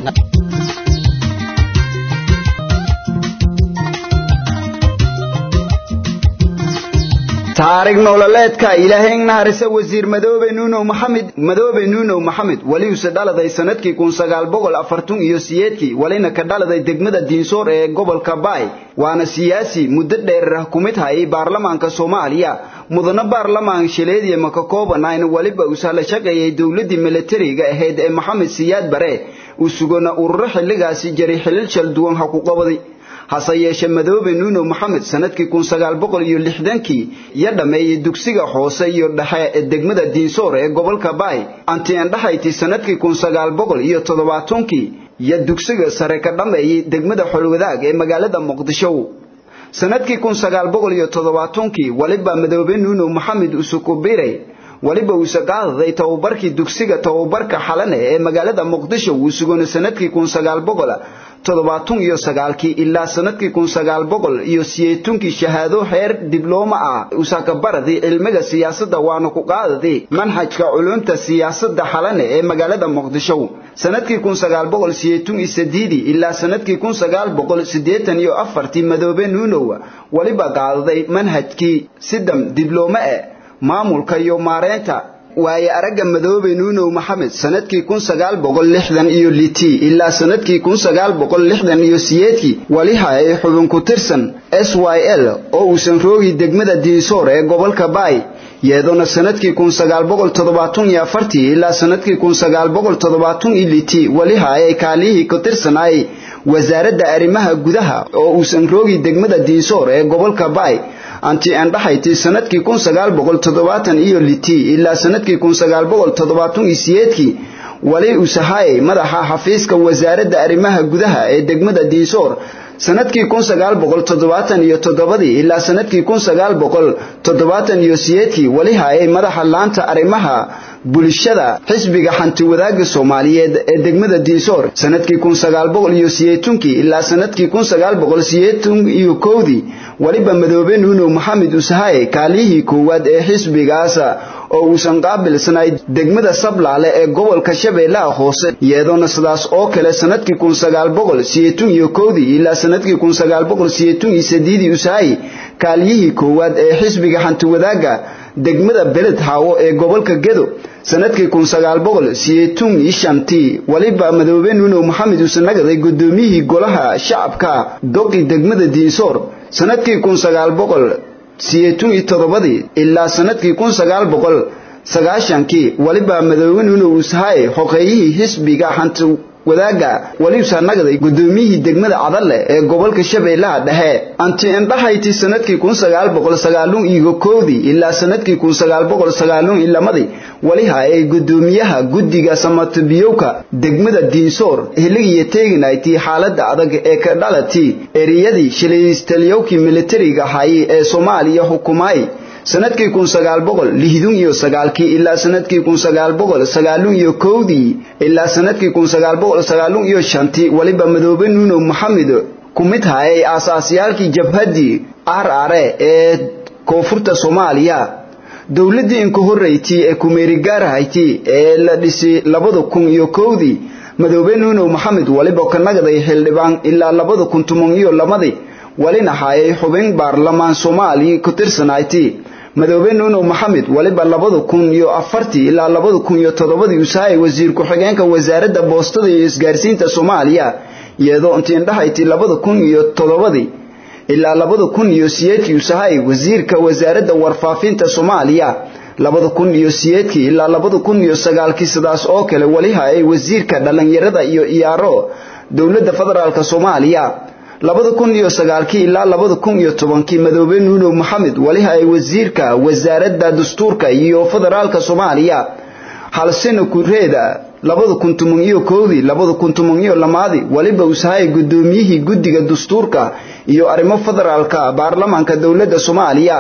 taarig nololeedka ilaahay naharisa wasiir madoobe nuuno maxamed madoobe nuuno maxamed wali uu dhaladay sanadkii kun sagaal boqol afartan iyo sideed walina ka dhaladay degmada Diinsoor ee gobolka Baay waana siyaasi muddo dheer xukuumad hay baarlamaanka Soomaaliya mudana baarlamaan shileedii ma ka koobanayn waliba uu sala shaqeeyay dawladda militariga ahayd ee Maxamed Siyaad Bare uu sugana urur xilligaasi jaray xilal shal duwan ha ku qabaday hase yeeshee madoobe nuuno maxamed sanadkii kun sagaal boqol iyo lixdan ya dhameeyay dugsiga hoose iyo dhexe ee degmada Diinsoor ee gobolka Baay anti aan dhaxayti sanadkii kun sagaal boqol iyo toddobaatan ya dugsiga sare ka dhameeyay degmada Xulwadaag ee magaalada Muqdisho sanadkii kun sagaal boqol iyo toddobaatan waliba madoobe nuuno maxamed uu ku biiray waliba uu saqaaday tababarkii dugsiga tababarka xalane ee magaalada Muqdisho uu sugan sanadkii kun sagaal boqol toddobaatan iyo sagaal ilaa sanadkii kun sagaal boqol iyo sideetan shahaado heer dibloma ah uu ka baraday cilmiga siyaasadda waana ku qaaday manhajka culumta siyaasadda xalane ee magaalada Muqdisho sanadkii kun sagaal boqol sideetan iyo saddeed ilaa sanadkii kun sagaal boqol siddeetan iyo afar madoobe nuuno waliba qaaday manhajkii sidam dibloma ah maamulka iyo maareynta waaye araga madoobe nuuno maxamed sanadkii kun sagaal boqol lixdan iyo lix ilaa sanadkii kun sagaal boqol lixdan iyo siddeed wali hay xubin ku tirsan S Y L oo uu san roogi degmada Diinsoor ee gobolka Baay iyadoo sanadkii kun sagaal boqol toddobaatan iyo afar ilaa sanadkii kun sagaal boqol toddobaatan iyo lix wali hay kaalihi ku tirsanay wasaaradda arrimaha gudaha oo uu san roogi degmada Diinsoor ee gobolka Baay anti aan dhaxayti sanadkii kun sagaal boqol toddobaatan iyo lix ilaa sanadkii kun sagaal boqol toddobaatan iyo siddeed wali uu sahay madaxa xafiiska wasaaradda arrimaha gudaha ee degmada Diinsoor sanadkii kun sagaal boqol toddobaatan iyo toddoba ilaa sanadkii kun sagaal boqol toddobaatan iyo siddeed wali hay madaxa laanta arrimaha bulshada xisbiga xanti wadaaga Soomaaliyeed ee degmada Diinsoor sanadkii kun sagaal boqol iyo siddeetan ilaa sanadkii kun sagaal boqol siddeetan iyo kow waliba madoobe nuuno maxamed uu sahay kaalihi koowaad ee xisbigaas oo uu san qaabilsanay degmada Sablaale ee gobolka Shabeellaha Hoose iyadoo sidaas oo kale sanadkii kun sagaal boqol siddeetan iyo kow ilaa sanadkii kun sagaal boqol siddeetan iyo siddeed uu sahay kaalihi koowaad ee xisbiga xanti wadaaga degmada Beled Haawo ee gobolka Gedo sanadkii kun sagaal boqol siddeetan iyo shan waliba madoobe nuuno maxamed uu sanagaday gudoomiyihii golaha shacabka doqi degmada Diinsoor sanadkii kun sagaal boqol siddeetan iyo toddoba ilaa sanadkii kun sagaal boqol sagaashan waliba madoobe nuuno uu sahay xoqeeyihii xisbiga xanti wadaaga wali sanagaday gudoomiyihii degmada Cadalle ee gobolka Shabeellaha Dhexe anti indhahayti sanadkii kun sagaal boqol sagaashan iyo kow ilaa sanadkii kun sagaal boqol sagaashan iyo laba wali hay gudoomiyaha guddiga Samatabiyowka degmada Diinsoor xilligii teegnaaytii xaaladda adag ee ka dhalatay eriyadii shileystaliyowkii militariga hay ee Soomaaliya xukuumay sanadkii kun sagaal boqol lixdan iyo sagaal ilaa sanadkii kun sagaal boqol sagaashan iyo kow ilaa sanadkii kun sagaal boqol sagaashan iyo shan waliba madoobe nuuno maxamed kumid hay aasaasiyaalkii jabhadii R R ee koonfurta Soomaaliya dawladii in ka horeeytay ee kumeeri gaarahayti ee la dhisay laba kun iyo kow madoobe nuuno maxamed waliba ka nagaday xildhibaan ilaa laba kun iyo laba walina hay xubin baarlamaan Soomaali ku tirsanaaytay madoobe nuuno maxamed waliba laba kun iyo afar ilaa laba kun iyo toddoba uu sahay wasiir ku xigeenka wasaaradda boostada iyo isgaarsiinta Soomaaliya iyadoo intii dhahayti laba kun iyo toddoba ilaa laba kun iyo siddeed uu sahay wasiirka wasaaradda warfaafinta Soomaaliya laba kun iyo siddeed ilaa laba kun iyo sagaal sidaas oo kale wali hay wasiirka dhalinyarada iyo iyaaro dawladda federaalka Soomaaliya laba kun iyo sagaal ilaa laba kun iyo toban madoobe nuuno maxamed wali hay wasiirka wasaaradda dastuurka iyo federaalka Soomaaliya hal sano ku reeda laba kun iyo kow laba kun iyo laba waliba uu sahay gudoomiyihii guddiga dastuurka iyo arrimo federaalka baarlamaanka dawladda Soomaaliya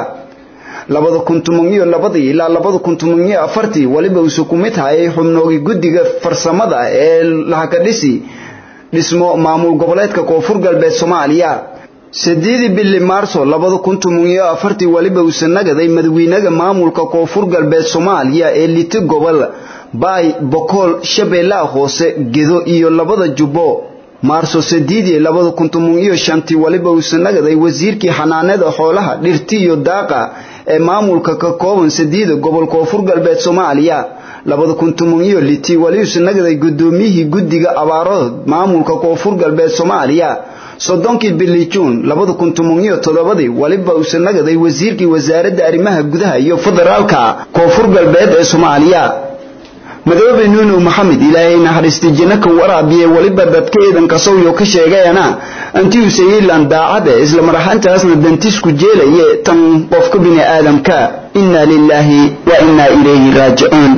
laba kun iyo laba ilaa laba kun iyo afar waliba uu ku mid yahay xubnoogi guddiga farsamada ee la ka dhisi dhismo maamul goboleedka koonfur galbeed Soomaaliya siddeed bili Maarso laba kun iyo afar waliba uu sanagaday madaxweynaha maamulka koonfur galbeed Soomaaliya ee liti gobol Baay Boqol Shabeellaha Hoose Gedo iyo labada Jubbo Maarso siddeed laba kun iyo shan waliba uu sanagaday wasiirkii xanaanada xoolaha dhirti iyo daaqa ee maamulka ka kooban sideed gobol koonfur galbeed Soomaaliya labada kun iyo lix wali usnagaday gudoomiyihii guddiga abaarada maamulka koonfur galbeed Soomaaliya soddonkii bishii Juun labada kun iyo toddoba waliba usnagaday wasiirkii wasaaradda arrimaha gudaha iyo federaalka koonfur galbeed ee Soomaaliya madoobe nuunu maxamed ilaahay naxariista janno ka waraabiye waliba dadka ciidanka soo ka sheegayana antii uu saylan daacada isla marxantaasna dantisku jeelaye tan qofka bini aadamka inna lillahi wa inna ilayhi raaji'un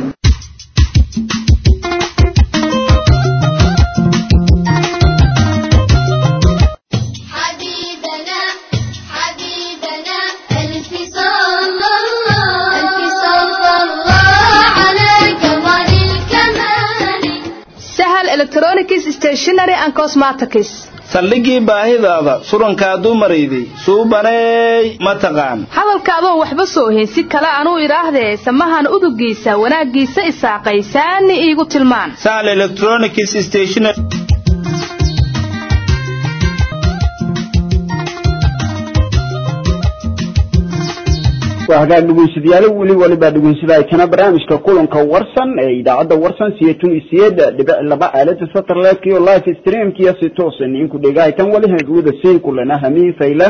electronics stationery and cosmetics saldhigii baahidaada suranka dumarayday suubanay mataqaan hadalkaado waxba soo heysi kala aanu iraahdee samahan udugiisa wanaagiisa isaaqaysaan iigu tilmaan Sahal electronics stationery وهذا دغوسيديال ولي ولي با دغوسيday kana barnaamijka kulanka warsan ee idaacada warsan siyatun isiyada dhibic laba aalad satellite iyo live stream kiya si toosan in ku dhigay tan wali hawada seen kulana hami fayla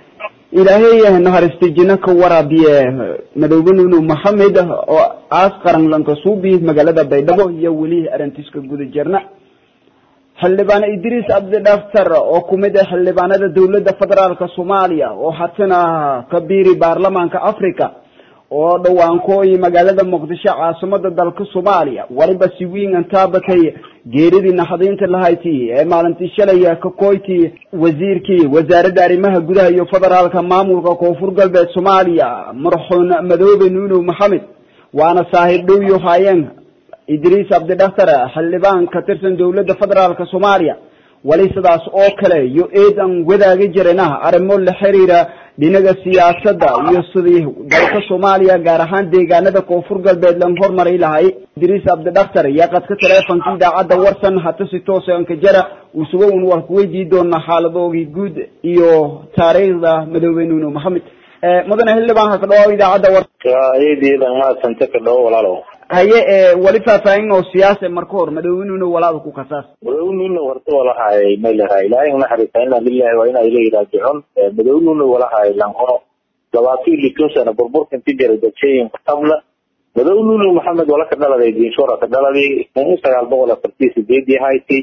ilaahay naharistijina ka waraabiye madowbanu maxamed oo aas qaran lanka suubi magaalada Baydhabo iyo wali arantiska guud jirna xildhibaan Idris Abdi Daftar oo kumid ah xildhibaanada dawladda federaalka Soomaaliya oo hatana kabiiri baarlamaanka Afrika oo dhawaan kooy magaalada Muqdisho caasimada dalka Soomaaliya waliba si weyn antaabtay geeridii naxdinta lahayti ee maalintii shalay ka kooyti wasiirkii wasaaradda arrimaha gudaha iyo federaalka maamulka koonfur galbeed Soomaaliya marxuun madoobe nuunu maxamed waana saaxiib dhow iyo hayeen Idris Abdi Daftar xildhibaan ka tirsan dawladda federaalka Soomaaliya wali sidaas oo kale iyo eedan wadaagi jireenah arrimo la xiriira dhinaca siyaasadda iyo sidii dalka Soomaaliya gaar ahaan deegaanada koonfur galbeed lan hormaray lahay Idris Abdi Daftar yaa qadka telefoonka idaacada warsan hata si toos ah ka jara uu sugo uu wax weydiin doona xaaladooda guud iyo taariikhda madoobe nuunu maxamed ee madana xildhibaan ka dhaw idaacada warsan ayadii ma santa ka dhaw walaalo haye wali faafaahin oo siyaasad marka hor madownuuna walaal ku kasaas madownuuna warto walahay meelaha ilaahay naxariisayna billahi wa inna ilayhi raaji'un madownuuna walahay lanqoro dawaaqii likuusana burburkan tijaray dadsheen qabla madownuuna maxamed wala ka dhaladay diinshora ka dhaladay kun sagaal boqol afartan iyo sideed hayti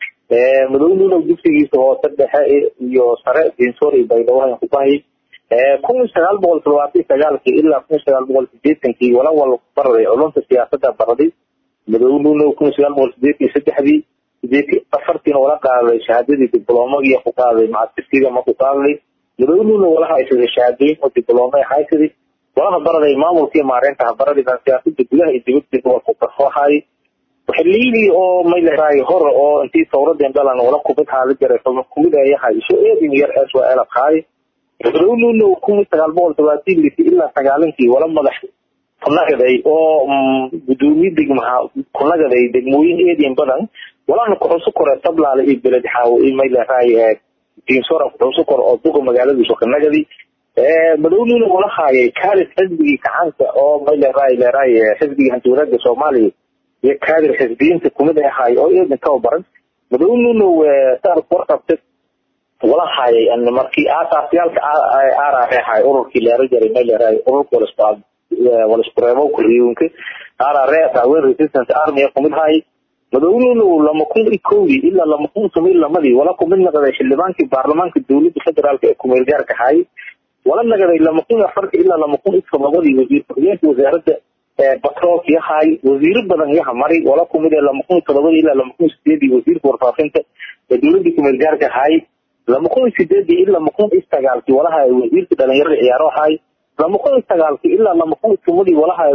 ee madownuuna dugsigiisa oo saddex iyo sare diinshora iyo Baydhabo ku baahay kun sagaal boqol todobaatan iyo sagaal ilaa kun sagaal boqol siddeetan wala wala baray culumta siyaasadda baradii madownuuna kun sagaal boqol siddeetan iyo saddex siddeetan afartan wala qaaday shahaadadii dibloomada ku qaaday macadkiisa ma ku qaaday madownuuna wala hayay shahaadooyin oo dibloomada hayay wala baraday maamulkii maareynta baradii siyaasadda gudaha iyo dibadda oo ku farxay xilligii oo meelahay hor oo intii sawradeen dalan wala ku bixaalay jiray kumid ay yahay soo eedin yar ee soo ela qaay madownuuna kun sagaal boqol todobaatan ilaa sagaalan wala madax kunagaday oo gudoomiye degmaha kunagaday degmooyin eedin badan walaana ku xusu kore tablaale iyo beled xaawo iyo meelahay diinsora ku xusu kore oo duqa magaalada soo kanagadi ee madownuuna wala hayay kaalis xisbiga kacanka oo meelahay leeray xisbiga hantuurada Soomaaliya iyo kaadir xisbiyiinta kumid ahay oo eedin ka baran madownuuna waa tar qorqabtay wala hayay an markii aasaasyaalka aarahay ururkii la rajaray meelahay ururka wala isbaad wala ispreemo kuriyunka aarahay dawlad resistance army kumid hay madownuuna lama kun iyo kow ilaa lama kun iyo laba wala kumid naqday xildhibaankii baarlamaanka dawladda federaalka ee kumeel gaarka hay wala naqday lama kun iyo afar ilaa lama kun iyo todoba wasiirka wasaaradda batroolka yahay wasiir badan yahay mari wala kumid lama kun iyo todoba ilaa lama kun iyo siddeed wasiirka warfaafinta ee dawladda kumeel gaarka hay lama kun iyo siddeed ilaa lama kun iyo sagaal wala hay wasiirka dhalinyarada ciyaaro hay lama kun iyo sagaal ilaa lama kun iyo toban wala hay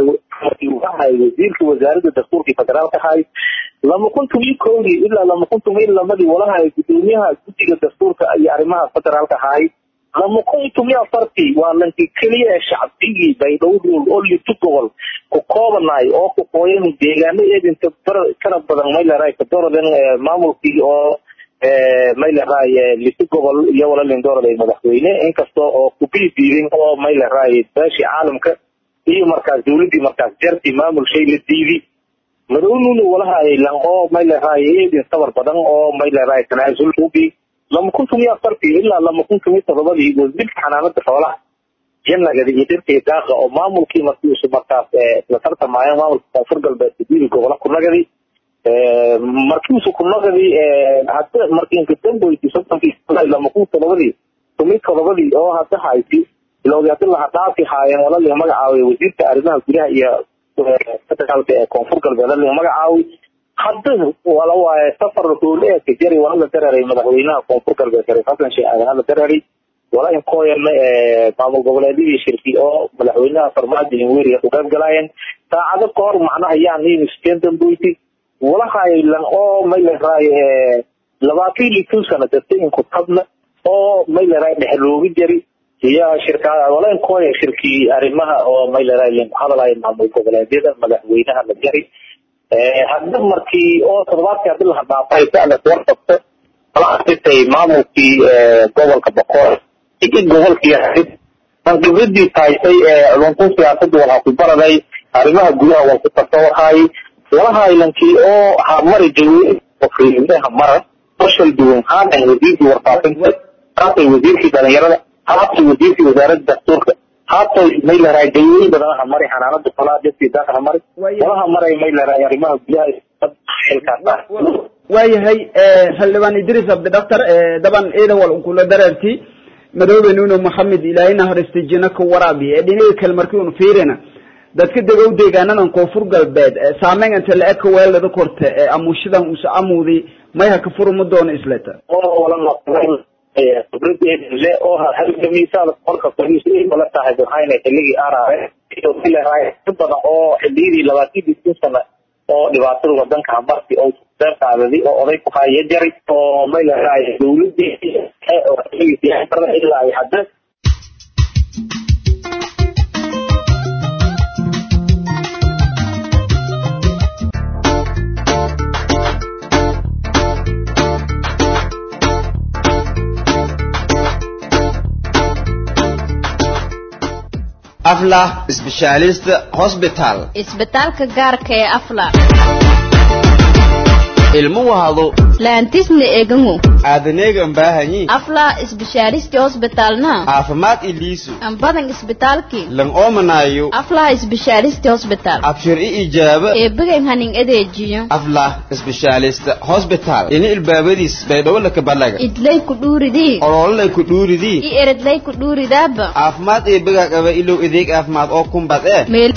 wasiirka wasaaradda dastuurka federaalka hay lama kun iyo kow ilaa lama kun iyo laba wala hay gudoomiyaha guddiga dastuurka iyo arrimaha federaalka hay lama kun iyo afar waa lankii kaliya shacabigii Baydhabo oo litu gobol ku koobanay oo ku qooyan deegaano eedinta kala badan meelahay ka dooradan maamulkii oo ee mayla raay lisi gobol iyo wala lindooraday madaxweyne inkastoo oo ku biidin oo mayla raay baashi caalamka iyo markaas dawladii markaas jarti maamul shay la diidi madownuuna walaha ay lanqo mayla raay eedin sabar badan oo mayla raay tanaasul ubi lama kuntum iyo afartii ilaa lama kuntum iyo todobadii wasiirka xanaanada xoolaha jannagada iyo dhirtii daaqa oo maamulkii markii uu markaas la tartamaya maamulka koonfur galbeed sidii gobolka ku nagadi ee markii uu ku nagadi ee hadda markii inta dambeeyay sababtii lama kuntum todobadii tumid todobadii oo hadda hayti ilaa la hadaafi haayeen wala la magacaabay wasiirka arrimaha gudaha iyo federaalka ee koonfur galbeed la magacaabay hadda wala waa safar rasuule ee jari wala dareeray madaxweynaha koonfur galbeed Xasan Sheikh Aadan la dareeray wala in kooyana ee maamul goboleedyada shirki oo madaxweynaha farmaajo in weeriga u gaagalayeen saacado ka hor macnaha ayaan in isteen dambeeyay wala haylan oo mayl raay ee labaatan iyo kow sano dadkii ku tabna oo mayl raay dhexloogi jari iyo shirkada wala in kooyay shirki arrimaha oo mayl raay leen hadalay maamul goboleedyada madaxweynaha la jari ee hadda markii oo toddobaadkii hadda la dhaafay saacada warqabta wala xitay maamulkii gobolka Boqor إيه جوهر فيها من قبضي تايسي لنكون سياسة ولا في بردي أرمها الجوهر والكتابة هاي ولا هاي لنكي أو همر الجوي وفي همر فشل دون هذا الوزير في ورقاتين هذا الوزير في دنيرة هذا الوزير في وزارة الدستور هذا ميل راي جوي بدنا همر حنانة الطلاق في ذاك همر ولا همر ميل راي أرمها الجوهر الكتابة واي هاي هل لبان إدريس عبد الدكتور دبان إيه والأنكول دررتي madoobe nuuno maxamed ilaahina haristijina ku waraabi ee dhinaca kale markii uu fiirina dadka degow deegaanadan koonfur galbeed saameyn inta la eka weelada korta ee amushidan uu saamuudi mayha ka furmo doon islata oo wala noqday ee khibrad le oo hal miisaal qorka fariisay wala saaxiib hayna xiligi araare iyo ilaahay badan oo xiligi labaatan iyo shan sano oo dhibaatada wadanka markii oo dartaadii oo oday ku hayay jari oo mayl raay dawladii ee oo xiligi xirada ilaa ay hadda afla specialist hospital isbitaalka gaarka ee afla ilmu wahado laantisna eegangu aadneegan baahanyi afla specialist hospitalna caafimaad iliisu ambadan isbitaalki lan oomanayo afla specialist hospital abshir ijaaba ee bigan hanin adeejiyo afla specialist hospital ini ilbaabadiis bay dhowla ka balaga idlay ku dhuuridii ololay ku dhuuridii i eredlay ku dhuuridaaba caafimaad ee biga qaba ilow adeeg caafimaad oo kumbad ee meel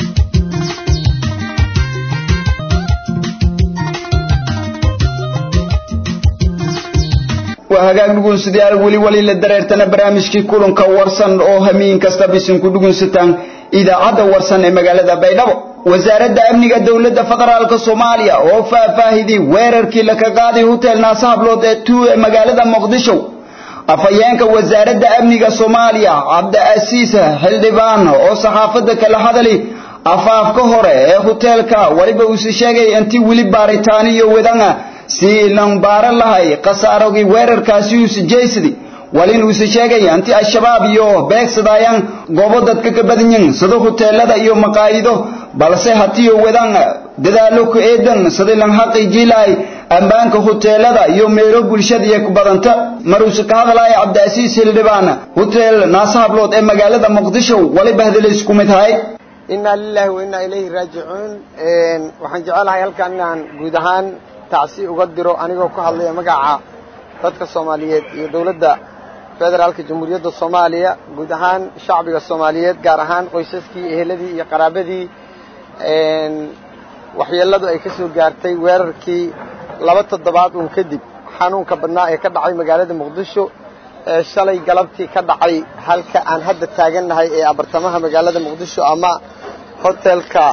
وهاجاك نقول سديار ولي ولي للدريرتنا برامجكي كلهم كورسن أو همين كستبسن كدقون ستان إذا عدا ورسن مجالة بينهم وزارة أمنية دولة فدرالك الصومالية وفا فاهدي ويركي لك قاضي هوتيل ناصاب لود تو مجالة مقدشو أفيانك وزارة أمنية الصومالية عبد الأسيس حلدبان أو صحافتك لحظلي أفاف كهرة هوتيلك ولبا وسشاقي أنتي ولي باريتاني ودانا si lan baaran lahay qasaarowgii weerarkaasi uu sijeysadi walin uu sheegay anti al-shabaab iyo beegsadayaan goobo dadka ka badan yihiin sida hoteelada iyo maqaayido balse hatiyo wadaan dadaalo ku eedan sida lan xaqiijilay ambaanka hoteelada iyo meelo bulshada ay ku badanta maruusa ka hadlay Cabdiasiis Hildhibaan hotel Naasahablood ee magaalada Muqdisho wali bahdil isku mid tahay inna lillahi wa inna ilayhi raaji'uun een waxaan jecelahay halkan inaan guud ahaan تعسي أقدره أنا جو كهالله مجاعة فتك الصوماليات يدولة فدرالك جمهورية الصومالية جودهان شعبي الصوماليات جارهان قيسسكي هلدي يقربدي إن وحيلده يكسر جارتي ويركي لبت الضباط ومكدب حنون كبناء كدعي مجالات مقدشو شلي قلبتي كدعي هل كأن هذا التاجن هاي أبرتمها مجالات مقدشو أما هوتيل كا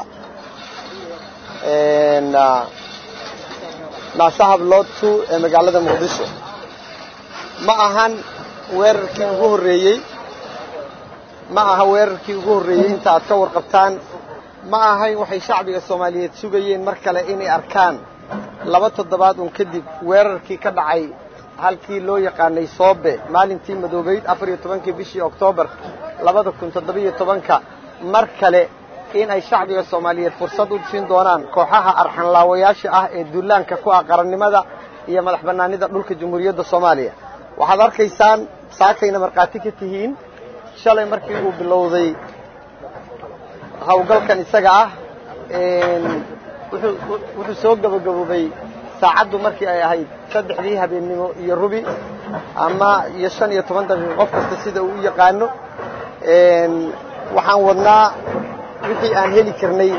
إن ناصحاب لوتو مقالة مقدسة ما أهان ويركي وجوه الرئي ما أها ويركي وجوه الرئي أنت أتصور قبطان ما أهاي وحي شعبي الصومالية سوقيين مركلة إني أركان لبط الضباط ونكدب ويركي كدعي halkii loo yaqaanay soobe maalintii madoobeyd afar iyo tobankii bishii oktoobar labada kun toddobiyo tobanka mar kale in ay shacbiga soomaaliyeed fursad u siin doonaan kooxaha arxanlaawayaasha ah ee duulaanka ku ah qarannimada iyo madax bannaanida dhulka jamhuuriyadda soomaaliya waxaad arkaysaan saakayna markhaati ka tihiin shalay markii uu bilowday hawlgalkan isaga ah wuxuu soo gabagaboobay saacaddu markii ay ahayd saddexdii habeennimo iyo rubi ama iyo shan iyo toban daqiiqo qof kasta sida uu u yaqaano waxaan wadnaa wixii aan heli karnay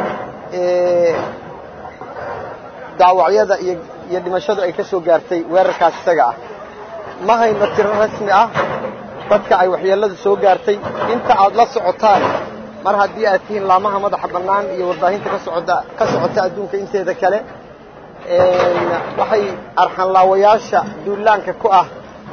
daawacyada iyo iyo dhimashadu ay ka soo gaartay weerarkaas isaga ah ma hayno tiro rasmi ah dadka ay waxyeelladu soo gaartay inta aad la socotaan mar haddii aad tihiin laamaha madaxa bannaan iyo warbaahinta ka socda ka socota adduunka inteeda kale waxay arxanlaawayaasha duulaanka ku ah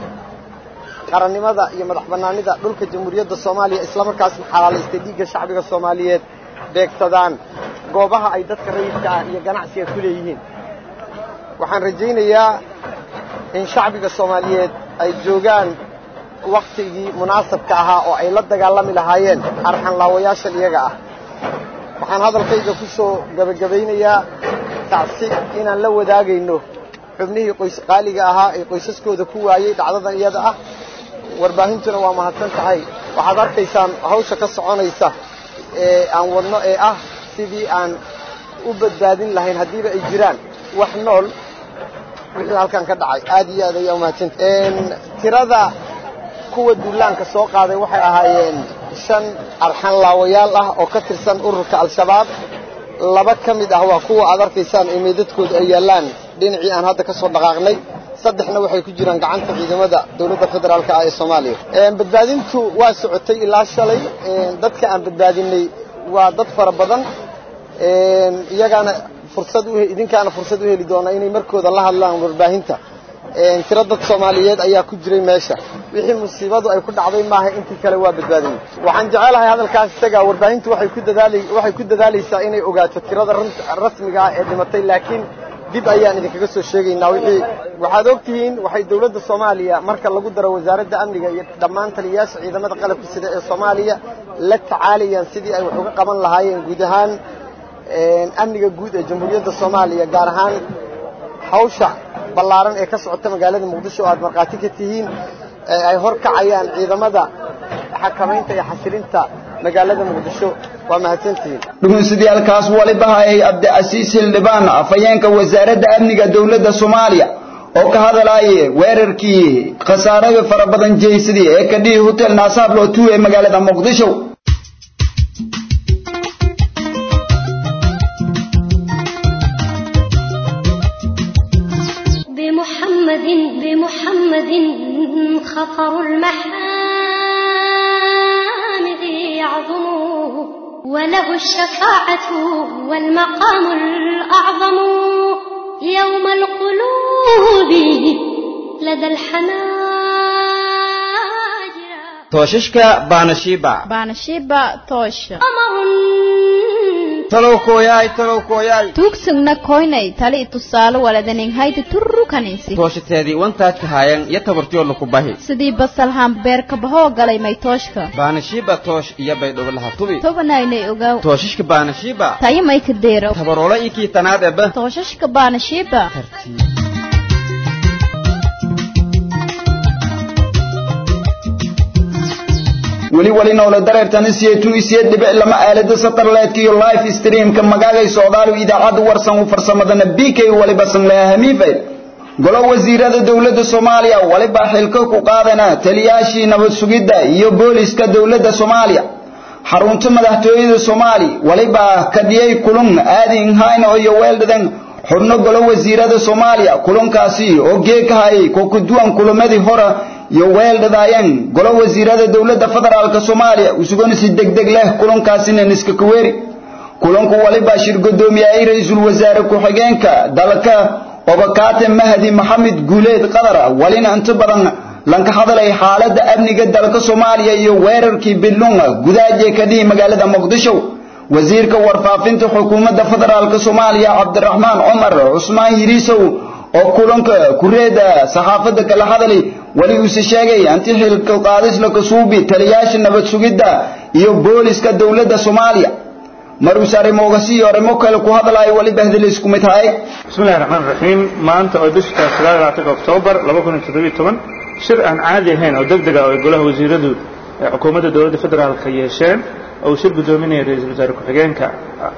qarannimada iyo madax bannaanida dhulka jamhuuriyadda soomaaliya islamarkaasna xalaalaystay dhiigga shacbiga soomaaliyeed beegsadaan goobaha ay dadka rayidka ah iyo ganacsiga ku leeyihiin waxaan rajaynayaa in shacbiga soomaaliyeed ay joogaan waktigii munaasabka ahaa oo ay la dagaalami lahaayeen arxanlaawayaashan iyaga ah waxaan hadalkayga ku soo gabagabaynayaa tacsi inaan la wadaagayno xubnihii qoys qaaliga ahaa ee qoysaskooda ku waayey dhacdadan iyada ah warbaahintuna waa mahadsan tahay waxaad arkaysaan hawsha ka soconaysa ee aan wadno ee ah sidii aan u badbaadin lahayn haddiiba ay jiraan wax nool wixii halkan ka dhacay aad iyo aad ayaa umahadsantahay tirada kuwa duulaanka soo qaaday waxay ahaayeen shan arxanlaawayaal ah oo ka tirsan ururka al-shabaab laba ka mid ah waa kuwa aad arkaysaan ee meedadkooda ay yaallaan dhinacii aan hadda ka soo dhaqaaqnay saddexna waxay ku jiraan gacanta ciidamada dawladda federaalka ah ee soomaaliya badbaadintu waa socotay ilaa shalay dadka aan badbaadinay waa dad fara badan iyagaana fursad u idinkaana fursad u heli doona inay markooda la hadlaan warbaahinta tiro dad soomaaliyeed ayaa ku jiray meesha wixii musiibadu ay ku dhacday maaha intii kale waa badbaadinay waxaan jecelahay hadalkaas isaga warbaahintu waxay ku dadaalay waxay ku dadaalaysaa inay ogaato tirada rasmiga ah ee dhimatay laakiin dib ayaan idinkaga soo sheegaynaa wixii waxaad ogtihiin waxay dawladda soomaaliya marka lagu daro wasaaradda amniga iyo dhammaan taliyayaasha ciidamada qalabka sida ee soomaaliya la tacaalayaan sidii ay wax uga qaban lahaayeen guud ahaan amniga guud ee jamhuuriyadda soomaaliya gaar ahaan hawsha ballaaran ee ka socota magaalada muqdisho oo aad markhaati ka tihiin ay hor kacayaan ciidamada xakamaynta iyo xasilinta magaalada muqdisho waa mahadsantihiin dhugunsidiyaalkaas waliba hayay abdiasiis hildhibaan afhayeenka wasaaradda amniga dawladda soomaaliya oo ka hadalaya weerarkii khasaaraha fara badan jeeysadii ee ka dhigay hotel naasaab lootu ee magaalada muqdisho بمحمد بمحمد خطر المحامد يعظم وله الشفاعة والمقام الأعظم يوم القلوب لدى الحناجر توششكا بانشيبا بانشيبا توش talow kooyaay talow kooyaay tuugsugna koynay tali tusaale waladanin haydi turru kanaysi tooshateedii wantaadka haayeen iyo tabartiyoodla ku bahi sidii basal hambeerka bahoo galay may tooshka baanashiiba toosh iyo baydhow laha tubi tobanaynay ogaaw tooshishka baanashiiba tayo may ka deero tabaroola iyo kii tanaad eba tooshashka baanashiiba weli wali noole dareertan isiyatu isiyad dhibic lama aalada satellite iyo live stream ka magaalay Soomaali idaacad warsan u farsamadana B K wali basan la hamiifay golo wasiirada dawladda Soomaaliya wali baa xilka ku qaadana taliyaashii nabad sugidda iyo booliska dawladda Soomaaliya xarunta madaxtooyada Soomaali wali baa ka dhiyay kulan aadin hayno iyo weeldadan xubno golo wasiirada Soomaaliya kulankaasi oo geekahay ko ku duwan kulamadii hore iyo weeldadayeen golo wasiirada dawladda federaalka Soomaaliya usugan si degdeg leh kulankaasina niska kuweeri kulanku waliba shir gudoomiyay ra'iisul wasaare ku xigeenka dalka Obakate Mahdi Mohamed Guleed Qadar walina inta badan lanka hadalay xaaladda amniga dalka Soomaaliya iyo weerarkii Billunga gudaaje ka dhigay magaalada Muqdisho wasiirka warfaafinta xukuumadda federaalka Soomaaliya Cabdiraxmaan Umar Usmaan Hirisow oo kulanka kureeda saxaafada kala hadalay wali uu sheegay anti xilka qaadis la kasuubi taliyaasha nabad sugidda iyo booliska dawladda Soomaaliya maruu sare moogasi orimo kale ku hadalay wali bahdil isku mid tahay bismillaahir rahmaanir rahiim maanta oo bisha sagaal iyo labaatan Oktoobar laba kun iyo toddoba iyo toban shir aan caadi ahayn oo degdeg ah oo golaha wasiiradu xukuumadda dawladda federaalka yeesheen oo shir gudoominaya ra'iisul wasaare ku-xigeenka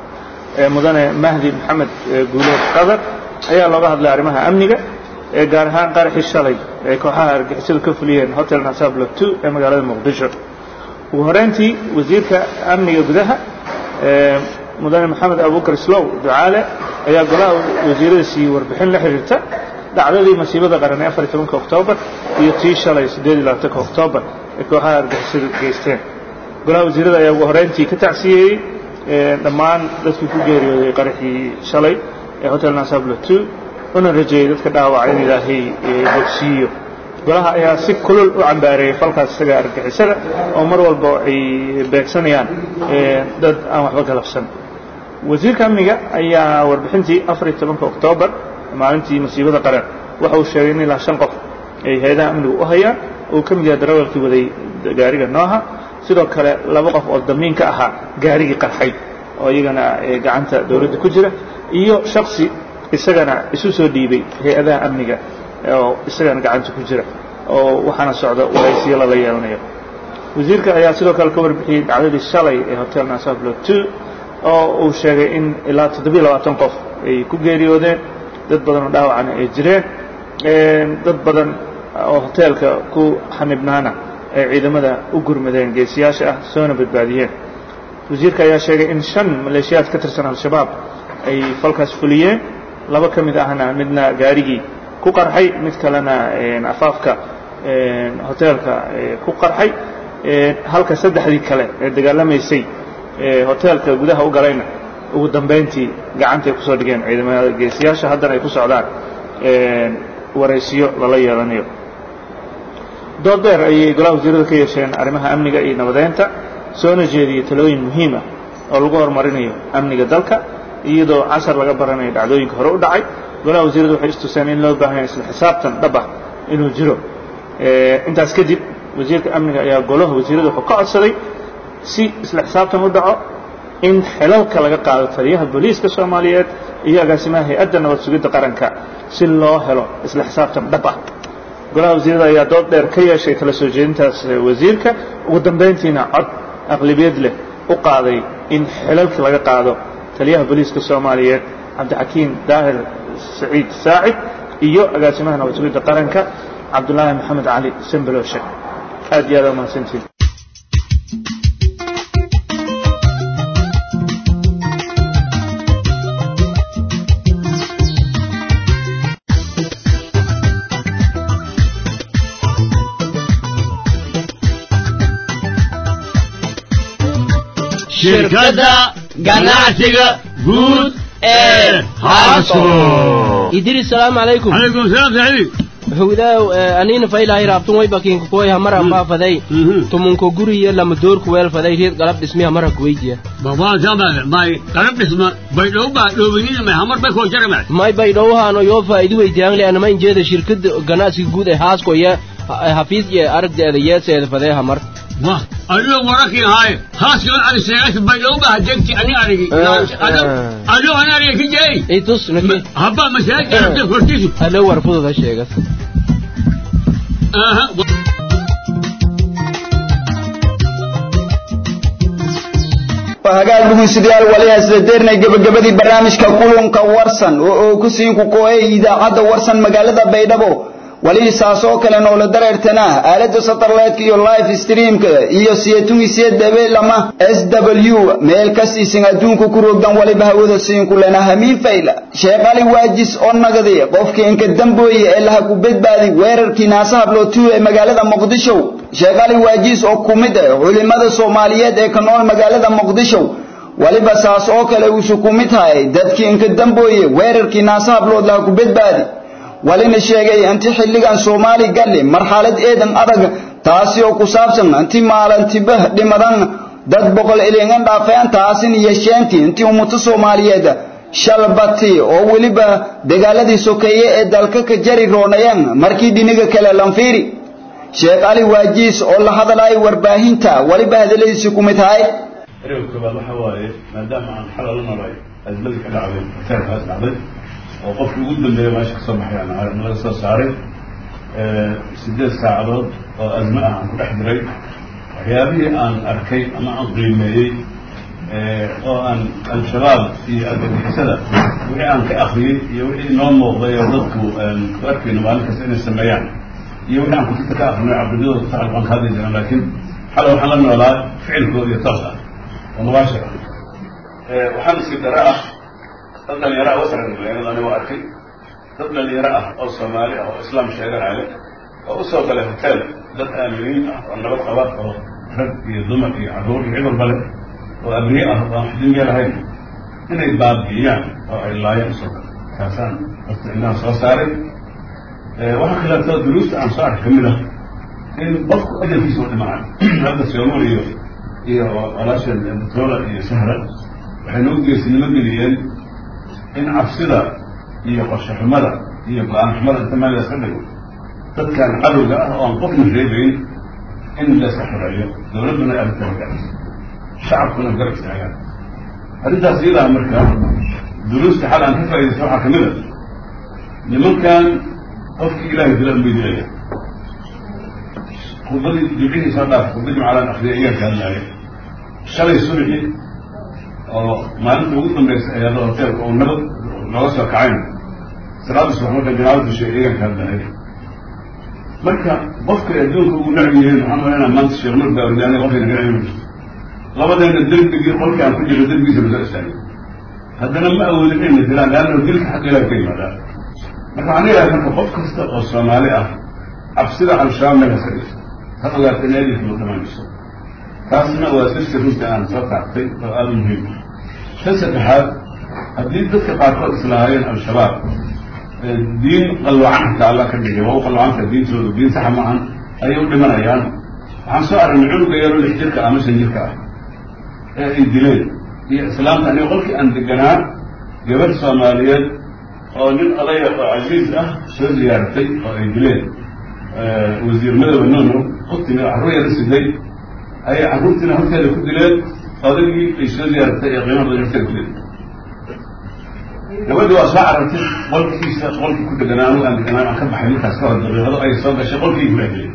ee mudane Mahdi Maxamed Guuleed Qadar ayaa looga hadlay arrimaha amniga ee gaar ahaan qaraxii shalay ee kooxaha argagixisada ka fuliyeen hotel Nassab two ee magaalada Muqdisho ugu horeyntii wasiirka amniga gudaha ee mudane Maxamed Abuukar Islow Ducaale ayaa golaha wasiirada siiyay warbixin la xiriirta dhacdadii masiibada qaran ee afar iyo tobanka Oktoobar iyo tii shalay siddeed iyo labaatanka Oktoobar ee kooxaha argagixisada geysteen golaha wasiirada ayaa ugu horeyntii ka tacsiyay dhammaan dadkii ku geeriyooday qaraxii shalay ee hotel Nassab two una rajeeyay dadka dhaawacay in Ilaahay bogsiiyo golaha ayaa si kulul u cambaareeyay falkaas isaga argagixisada oo mar walba ay beegsanayaan dad aan waxba galabsan wasiirka amniga ayaa warbixintii afar iyo tobanka Oktoobar maalintii masiibada qaran waxa uu sheegay in ilaa shan qof ay hay'adaha amnigu u hayaan oo ka mid yahay darawalkii waday gaariga nooha sidoo kale laba qof oo damiin ka ahaa gaarigii qarxay oo iyagana gacanta dawladda ku jira iyo shakhsi isagana isu soo dhiibay hay'adaha amniga oo isagana gacanta ku jira oo waxaana socda waraysiyo la yeelanayo wasiirka ayaa sidoo kale ka warbixiyay dhacdadii shalay ee hotel Nassab two oo uu sheegay in ilaa toddoba iyo labaatan qof ay ku geeriyoodeen dad badan oo dhaawacana ay jireen dad badan oo hotelka ku xanibnaana ay ciidamada u gurmadeen geesiyaasha ah soona badbaadiyeen wasiirka ayaa sheegay in shan maleeshiyaad ka tirsan al-shabaab ay falkaas fuliyeen laba ka mid ahna midna gaarigii ku qarxay mid kalena afaafka hotelka ku qarxay halka saddexdii kale ee dagaalamaysay hotelka gudaha u galayna ugu dambeyntii gacanta ay ku soo dhigeen ciidamada geesiyaasha haddana ay ku socdaan waraysiyo lala yeelanayo dood dheer ayay golaha wasiirada ka yeesheen arrimaha amniga iyo nabadeynta soona jeediyey talooyin muhiim ah oo lagu horumarinayo amniga dalka iyadoo casar laga baranayo dhacdooyinka hore u dhacay golaha wasiiradu waxay istuseen in loo baahan yahay isla xisaabtan dhab ah inuu jiro intaas kadib wasiirka amniga ayaa golaha wasiiradu wuxuu ka codsaday si isla xisaabtan u dhaco in xilalka laga qaado taliyaha booliiska Soomaaliyeed iyo agaasimaha hay'adda nabad sugidda qaranka si loo helo isla xisaabtan dhab ah golaha wasiirada ayaa dood dheer ka yeeshay kala soo jeedintaas wasiirka ugu dambeyntiina cod aqlabiyad leh u qaaday in xilalka laga qaado taliyaha booliiska Soomaaliyeed Cabdixakiin Daahir Saciid Saacid iyo agaasimaha nabad sugidda qaranka Cabdullaahi Maxamed Cali Sambalooshe aad iyo aad u mahadsantiin shirkadda ganacsiga guud ee Haaso idris salaamu calaykum calaykum salaam saxiib hawdaaw anina faylahay raabtun way bakiin ku koy hamara faafaday tumunko guriya lama door ku weel faday reed qalab dhismi hamara ku weydiya baba jamal may qalab dhisma bay dhow ba dhowina may hamar bay ko jarmay may bay dhowhaano yoo faa'iido weydiyaan le anama injeeda shirkadda ganacsiga guud ee Haasko ya hafiis iyo aragdeeda yeeseeda faday hamar wah ayo waraki hay Haasko ali sheegay bay dhow ba hajinti ani arigi ayo ana arigi kijay itus nake haba masaajid aragte kortisu halo warfuda sheegas aha hagaag dhageystayaal wali isla deernay gabagabadii barnaamijka kulanka warsan oo ku siin ku kooyay idaacada warsan magaalada Baydhabo wali saasoo kale noo la dareertana aalada satellite iyo live streamka iyo siyatungiisiyada lama S W meel ka siisin adduunka ku roogdan wali bahawada siin kulana hamiin fayla sheeqali waajis oo nagadi qofkii inka dambooye ee laha ku badbaadi weerarkii naasaha lootu ee magaalada Muqdisho sheeqali waajis oo kumid ah culimada Soomaaliyeed ee ka nool magaalada Muqdisho waliba saas oo kale uu kumid tahay dadkii inka dambooye weerarkii naasaha loo laha ku badbaadi walina sheegay anti xilligan Soomaali galli marxalad eedan adag taasi oo ku saabsan anti maalintiba dhimadan dad boqol ilingan dhaafeen taasin yeesheenti intii ummada Soomaaliyeed shalbati oo weliba dagaaladii sokeeye ee dalka ka jari roonayaan markii dhinaga kale lanfiiri sheekh ali waajiis oo la hadalay warbaahinta waliba hadaladiisa ku mid tahay ereyga waxa waaye maadaama aan xalal la maray azmadii ka dhacday taas dhacday oo qofkii ugu dambeeyay meesha ka soo baxay aan laga soo saaray ee sideed saacadood oo azma ah aan ku dhex diray waxyaabihii aan arkay ama aan qiimeeyey oo aan al-shabaab iyo argagixisada wixii aan ka akhriyey iyo wixii noo muuqday oo dadku ku arkayno maalin kasta inay sameeyaan iyo wixii aan kutubta ka akrinay cabdidooda ku tacalluqan ka hadli jiraan laakiin xalay waxaan la noolaa ficilkooda iyo toos ah oo mubaashir ah waxaan iska dara ah dad dhalinyaro ah wasran magaalada aniga arkay dad dhalinyaro ah oo soomaali ah oo islaam sheeganaya oo u soo galay hotel dad aaminiin ah oo nabad qaba oo rag iyo dumar iyo carruur iyo cid walba leh oo abriye ah oo aan xidin lahayn inay baabi'iyaan oo ay laayeen soo gala kaasaan horta inaan soo saaray waxaa khilaaftada duruusta aan soo arkay ka mid ah in qofku ajalkiisa u dhimanayo hadda soomaal iyo iyo walaashan butola iyo sahra waxay noo geesinimo geliyeen in cabsida iyo qorshe xumada iyo go-aan xumada inta meel layska dhigo dadkan cadowga ah oo aan qofna reebayn in layska xoreeyo dowladduna ay arrinta hoggaansa shacabkuna garab istaagaan arrintaas iyadaa marka duruusta xal aan ka faa'iidaysa waxaa ka mid a nimankan qofkii ilaahay dila unbay dilaya khudbadii jimcihii soo dhaaf khudba jimcalaan akriya iyaa ka hadlaaya shalay subixi oo maalinta ugu dambaysa ayado hoteelka oo nabad looga soo kacayna salaada subax marka jinaabad dishay iyaa ka hadlaaya marka qofka adduunka ugu nacbi yihiin waxaan malaynaa maanta sheekh nur daawridaani qofkayna ganacimi jirto labadeena derbigii qolkii aan ku jirno derbigiisa lasoo istaagay haddana ma awoodin inay dilaan leanna dilka xagga ilaah ka yimaadaa marka waxaan leeyahay marka qof kasta oo soomaali ah cabsida al-shabaab meel haska dhigto ha ogaata in eedinka loo dhamaanayso taasna waa sirsi runta aan soo taabtay oo aada u muhiim tan saddexaad haddii dadka qaarkood islahaayeen al-shabaab diin qalwacan xataa alla ka dhigay waa u qalwacanta diintoodu diin saxa ma ahan ayay u dhimanayaan waxaan soo aragnay cunuga yaroo lix jirka ama shan jirka ah ee ay dileen iyo islaamta aniga qolkii aan deganaa gabadh soomaaliyeed oo nin odaya oo casiiz ah soo ziyaaratay oo ay dileen wasiir madoobe nuno u timi oo carruur yara siday ayay carruurtiina horteeda ku dileen odagii ay soo ziyaaratay ee qiimo badan horteeda ku dileen gabadhii waa soo carartay qolkiisa qolkii ku deganaa anugu aan deganaa aan ka baxay markaas ka hor daqiiqado ayay soo gashay qolkii kula dileen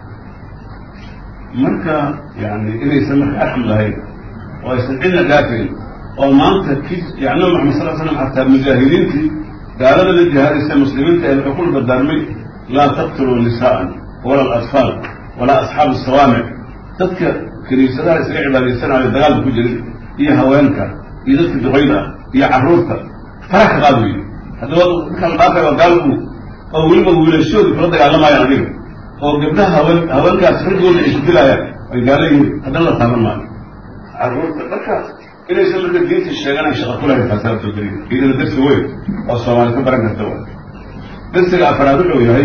marka yani inaysan marka arxam lahayn oo aysan cidna dhaafayn oo maanta ki yani nabi maxamed sal slam xataa mujaahidiintii gaalada la jihaadaysa muslimiinta ee wuxuu kula dardaarmay laa taqtuluu nisaa'an wala alatfaal walaa asxaabu asawaamic dadka kiniisadaha isaga cibaadaysanayo dagaalka ku jirin iyo haweenka iyo dadka duqayda ah iyo carruurta farax ka qaad weeye haddaba marka la dhaafay waa gaalku oo weliba wiilashoodii kula dagaalamayaan adiga oo gabdhaha haween haweenkaas raggooda ay ku dilaayaan ay gaala yihiin haddana la taaban maayo carruurta marka inaysan marka diinta sheeganaan shaqa ku lahayn taasaabtoo geliya iyadana darsi weyn oo soomaali ka baran karta waa darsiga afaraad wuxuu yahay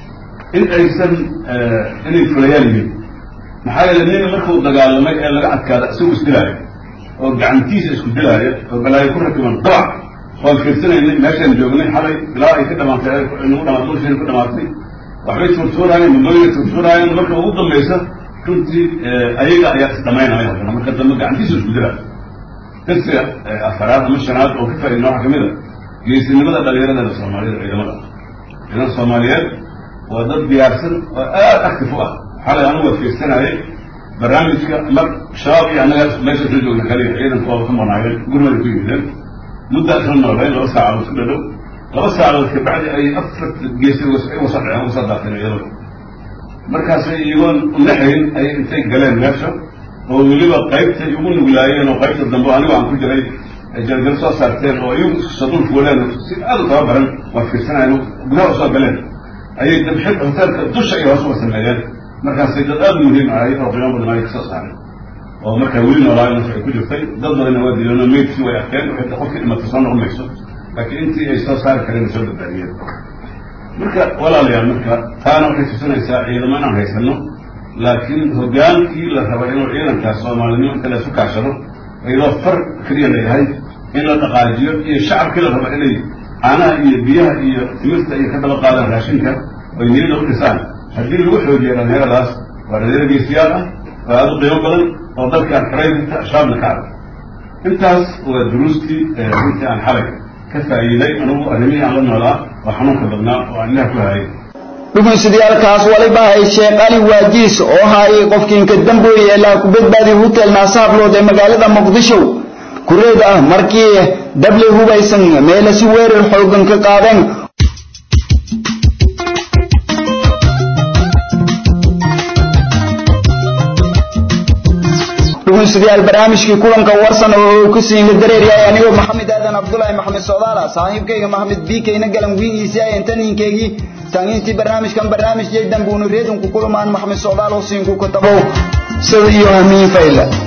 in aysan inay fulayaan yihiin maxaa yeele nin markuu dagaalamay ee laga adkaada isagu isdilaaya oo gacantiisa isku dilaaya oo balaayo ku rakiban dabac waan fiirsanaynay meeshaan joognay xalay ilaa ay ka dhamaatay nagu dhamaatay dhulkeena ku dhamaatay waxbay tuurtuuraayeen mudooyinay tuurtuuraayeen marka ugu dambaysa runtii ayaga ayaa isdhamaynaya haddana marka dambe gacantiisa isku dilaayo darsiga afaraad ama shanaad oo ka faaidna waxaa kamid a geesinimada dhalinyarada soomaaliyada ciidamada ciidamada soomaaliyeed waa dad diyaarsan oo aada actif u ah xalay anigu waa fiirsanayay barnaamijka mar shabaab iyo annaga meesha isla joogna kaliya ciidankooda ka maqnaayeen gurmada ku yimideen mudda isla noolayn laba saacadood ku dhadhow laba saacadood kabacdi ay afar geesi ay wasa dhaceen wasa daafeen ciidamada markaasay iyagoon unaxayn ayay intay galeen meesha oo weliba qaybtay ugu nuglaayeen oo qaybta dambe anigo aan ku jiray jargal soo saarteen oo iyagu isku saduul fuuleen si aada u tababaran waa fiirsanayen gudaha usoo galeen ayay dabxid hoteelka dusha iyo hoos uga sameeyeen markaasay dad aada u muhiim ahay oo qiimo badan ayay kasoo saareen oo markaa weli noolaayo nafci ay ku jirtay dad badanna waa dileen oo meydkii way arkeen waxay qofkii dhimatay soo noqon mayso laakiin intii ay soo saari kareen ay soo badbaadiyeen marka walaalayaal marka taana waxay tusinaysaa ciidamo inaan haysano laakiin hoggaankii la raba inuu ciidankaas soomaalinimo inta la isu kaashado iyadoo far keliya leeyahay in la dhaqaajiyo iyo shacabkii la rabo inay caanaha iyo biyaha iyo timirta iyo ka daba qaadaan raashinka oy niyada u dhisaan haddii lagu xoojiyo dhallinyaradaas waa dhalinyaro geesiyaal ah oo aada u qiimo badan oo dalkaan xorayinta shaabna ka arag intaas waa duruustii runtii aan xalay ka faa'iiday anugu arrimihii aan la noolaa oo xanuunka badnaa oo aan ilaah ku hayay dhugunsidiyaalkaas waliba hay sheekh ali waajiis oo haayay qofkiinka dambeeyay ilaa ku badbaadi hotel naasaablood ee magaalada muqdisho kureeda ah markii dable hubaysan meel si weerar xoogan ka qaadeen dhugunsidiyaal barnaamijkii kulanka warsan oo ku siinga dareeriyay anigoo maxamed aadan abdullaahi maxamed soodaala saaxiibkayga maxamed biikayna galan wiigiisa ay intaniinkeygii tangiintii barnaamijkan barnaamij jeedan buunu reedunku kulumaan maxamed soodaal oo siinku ka tabow sida iyo hamiin fayla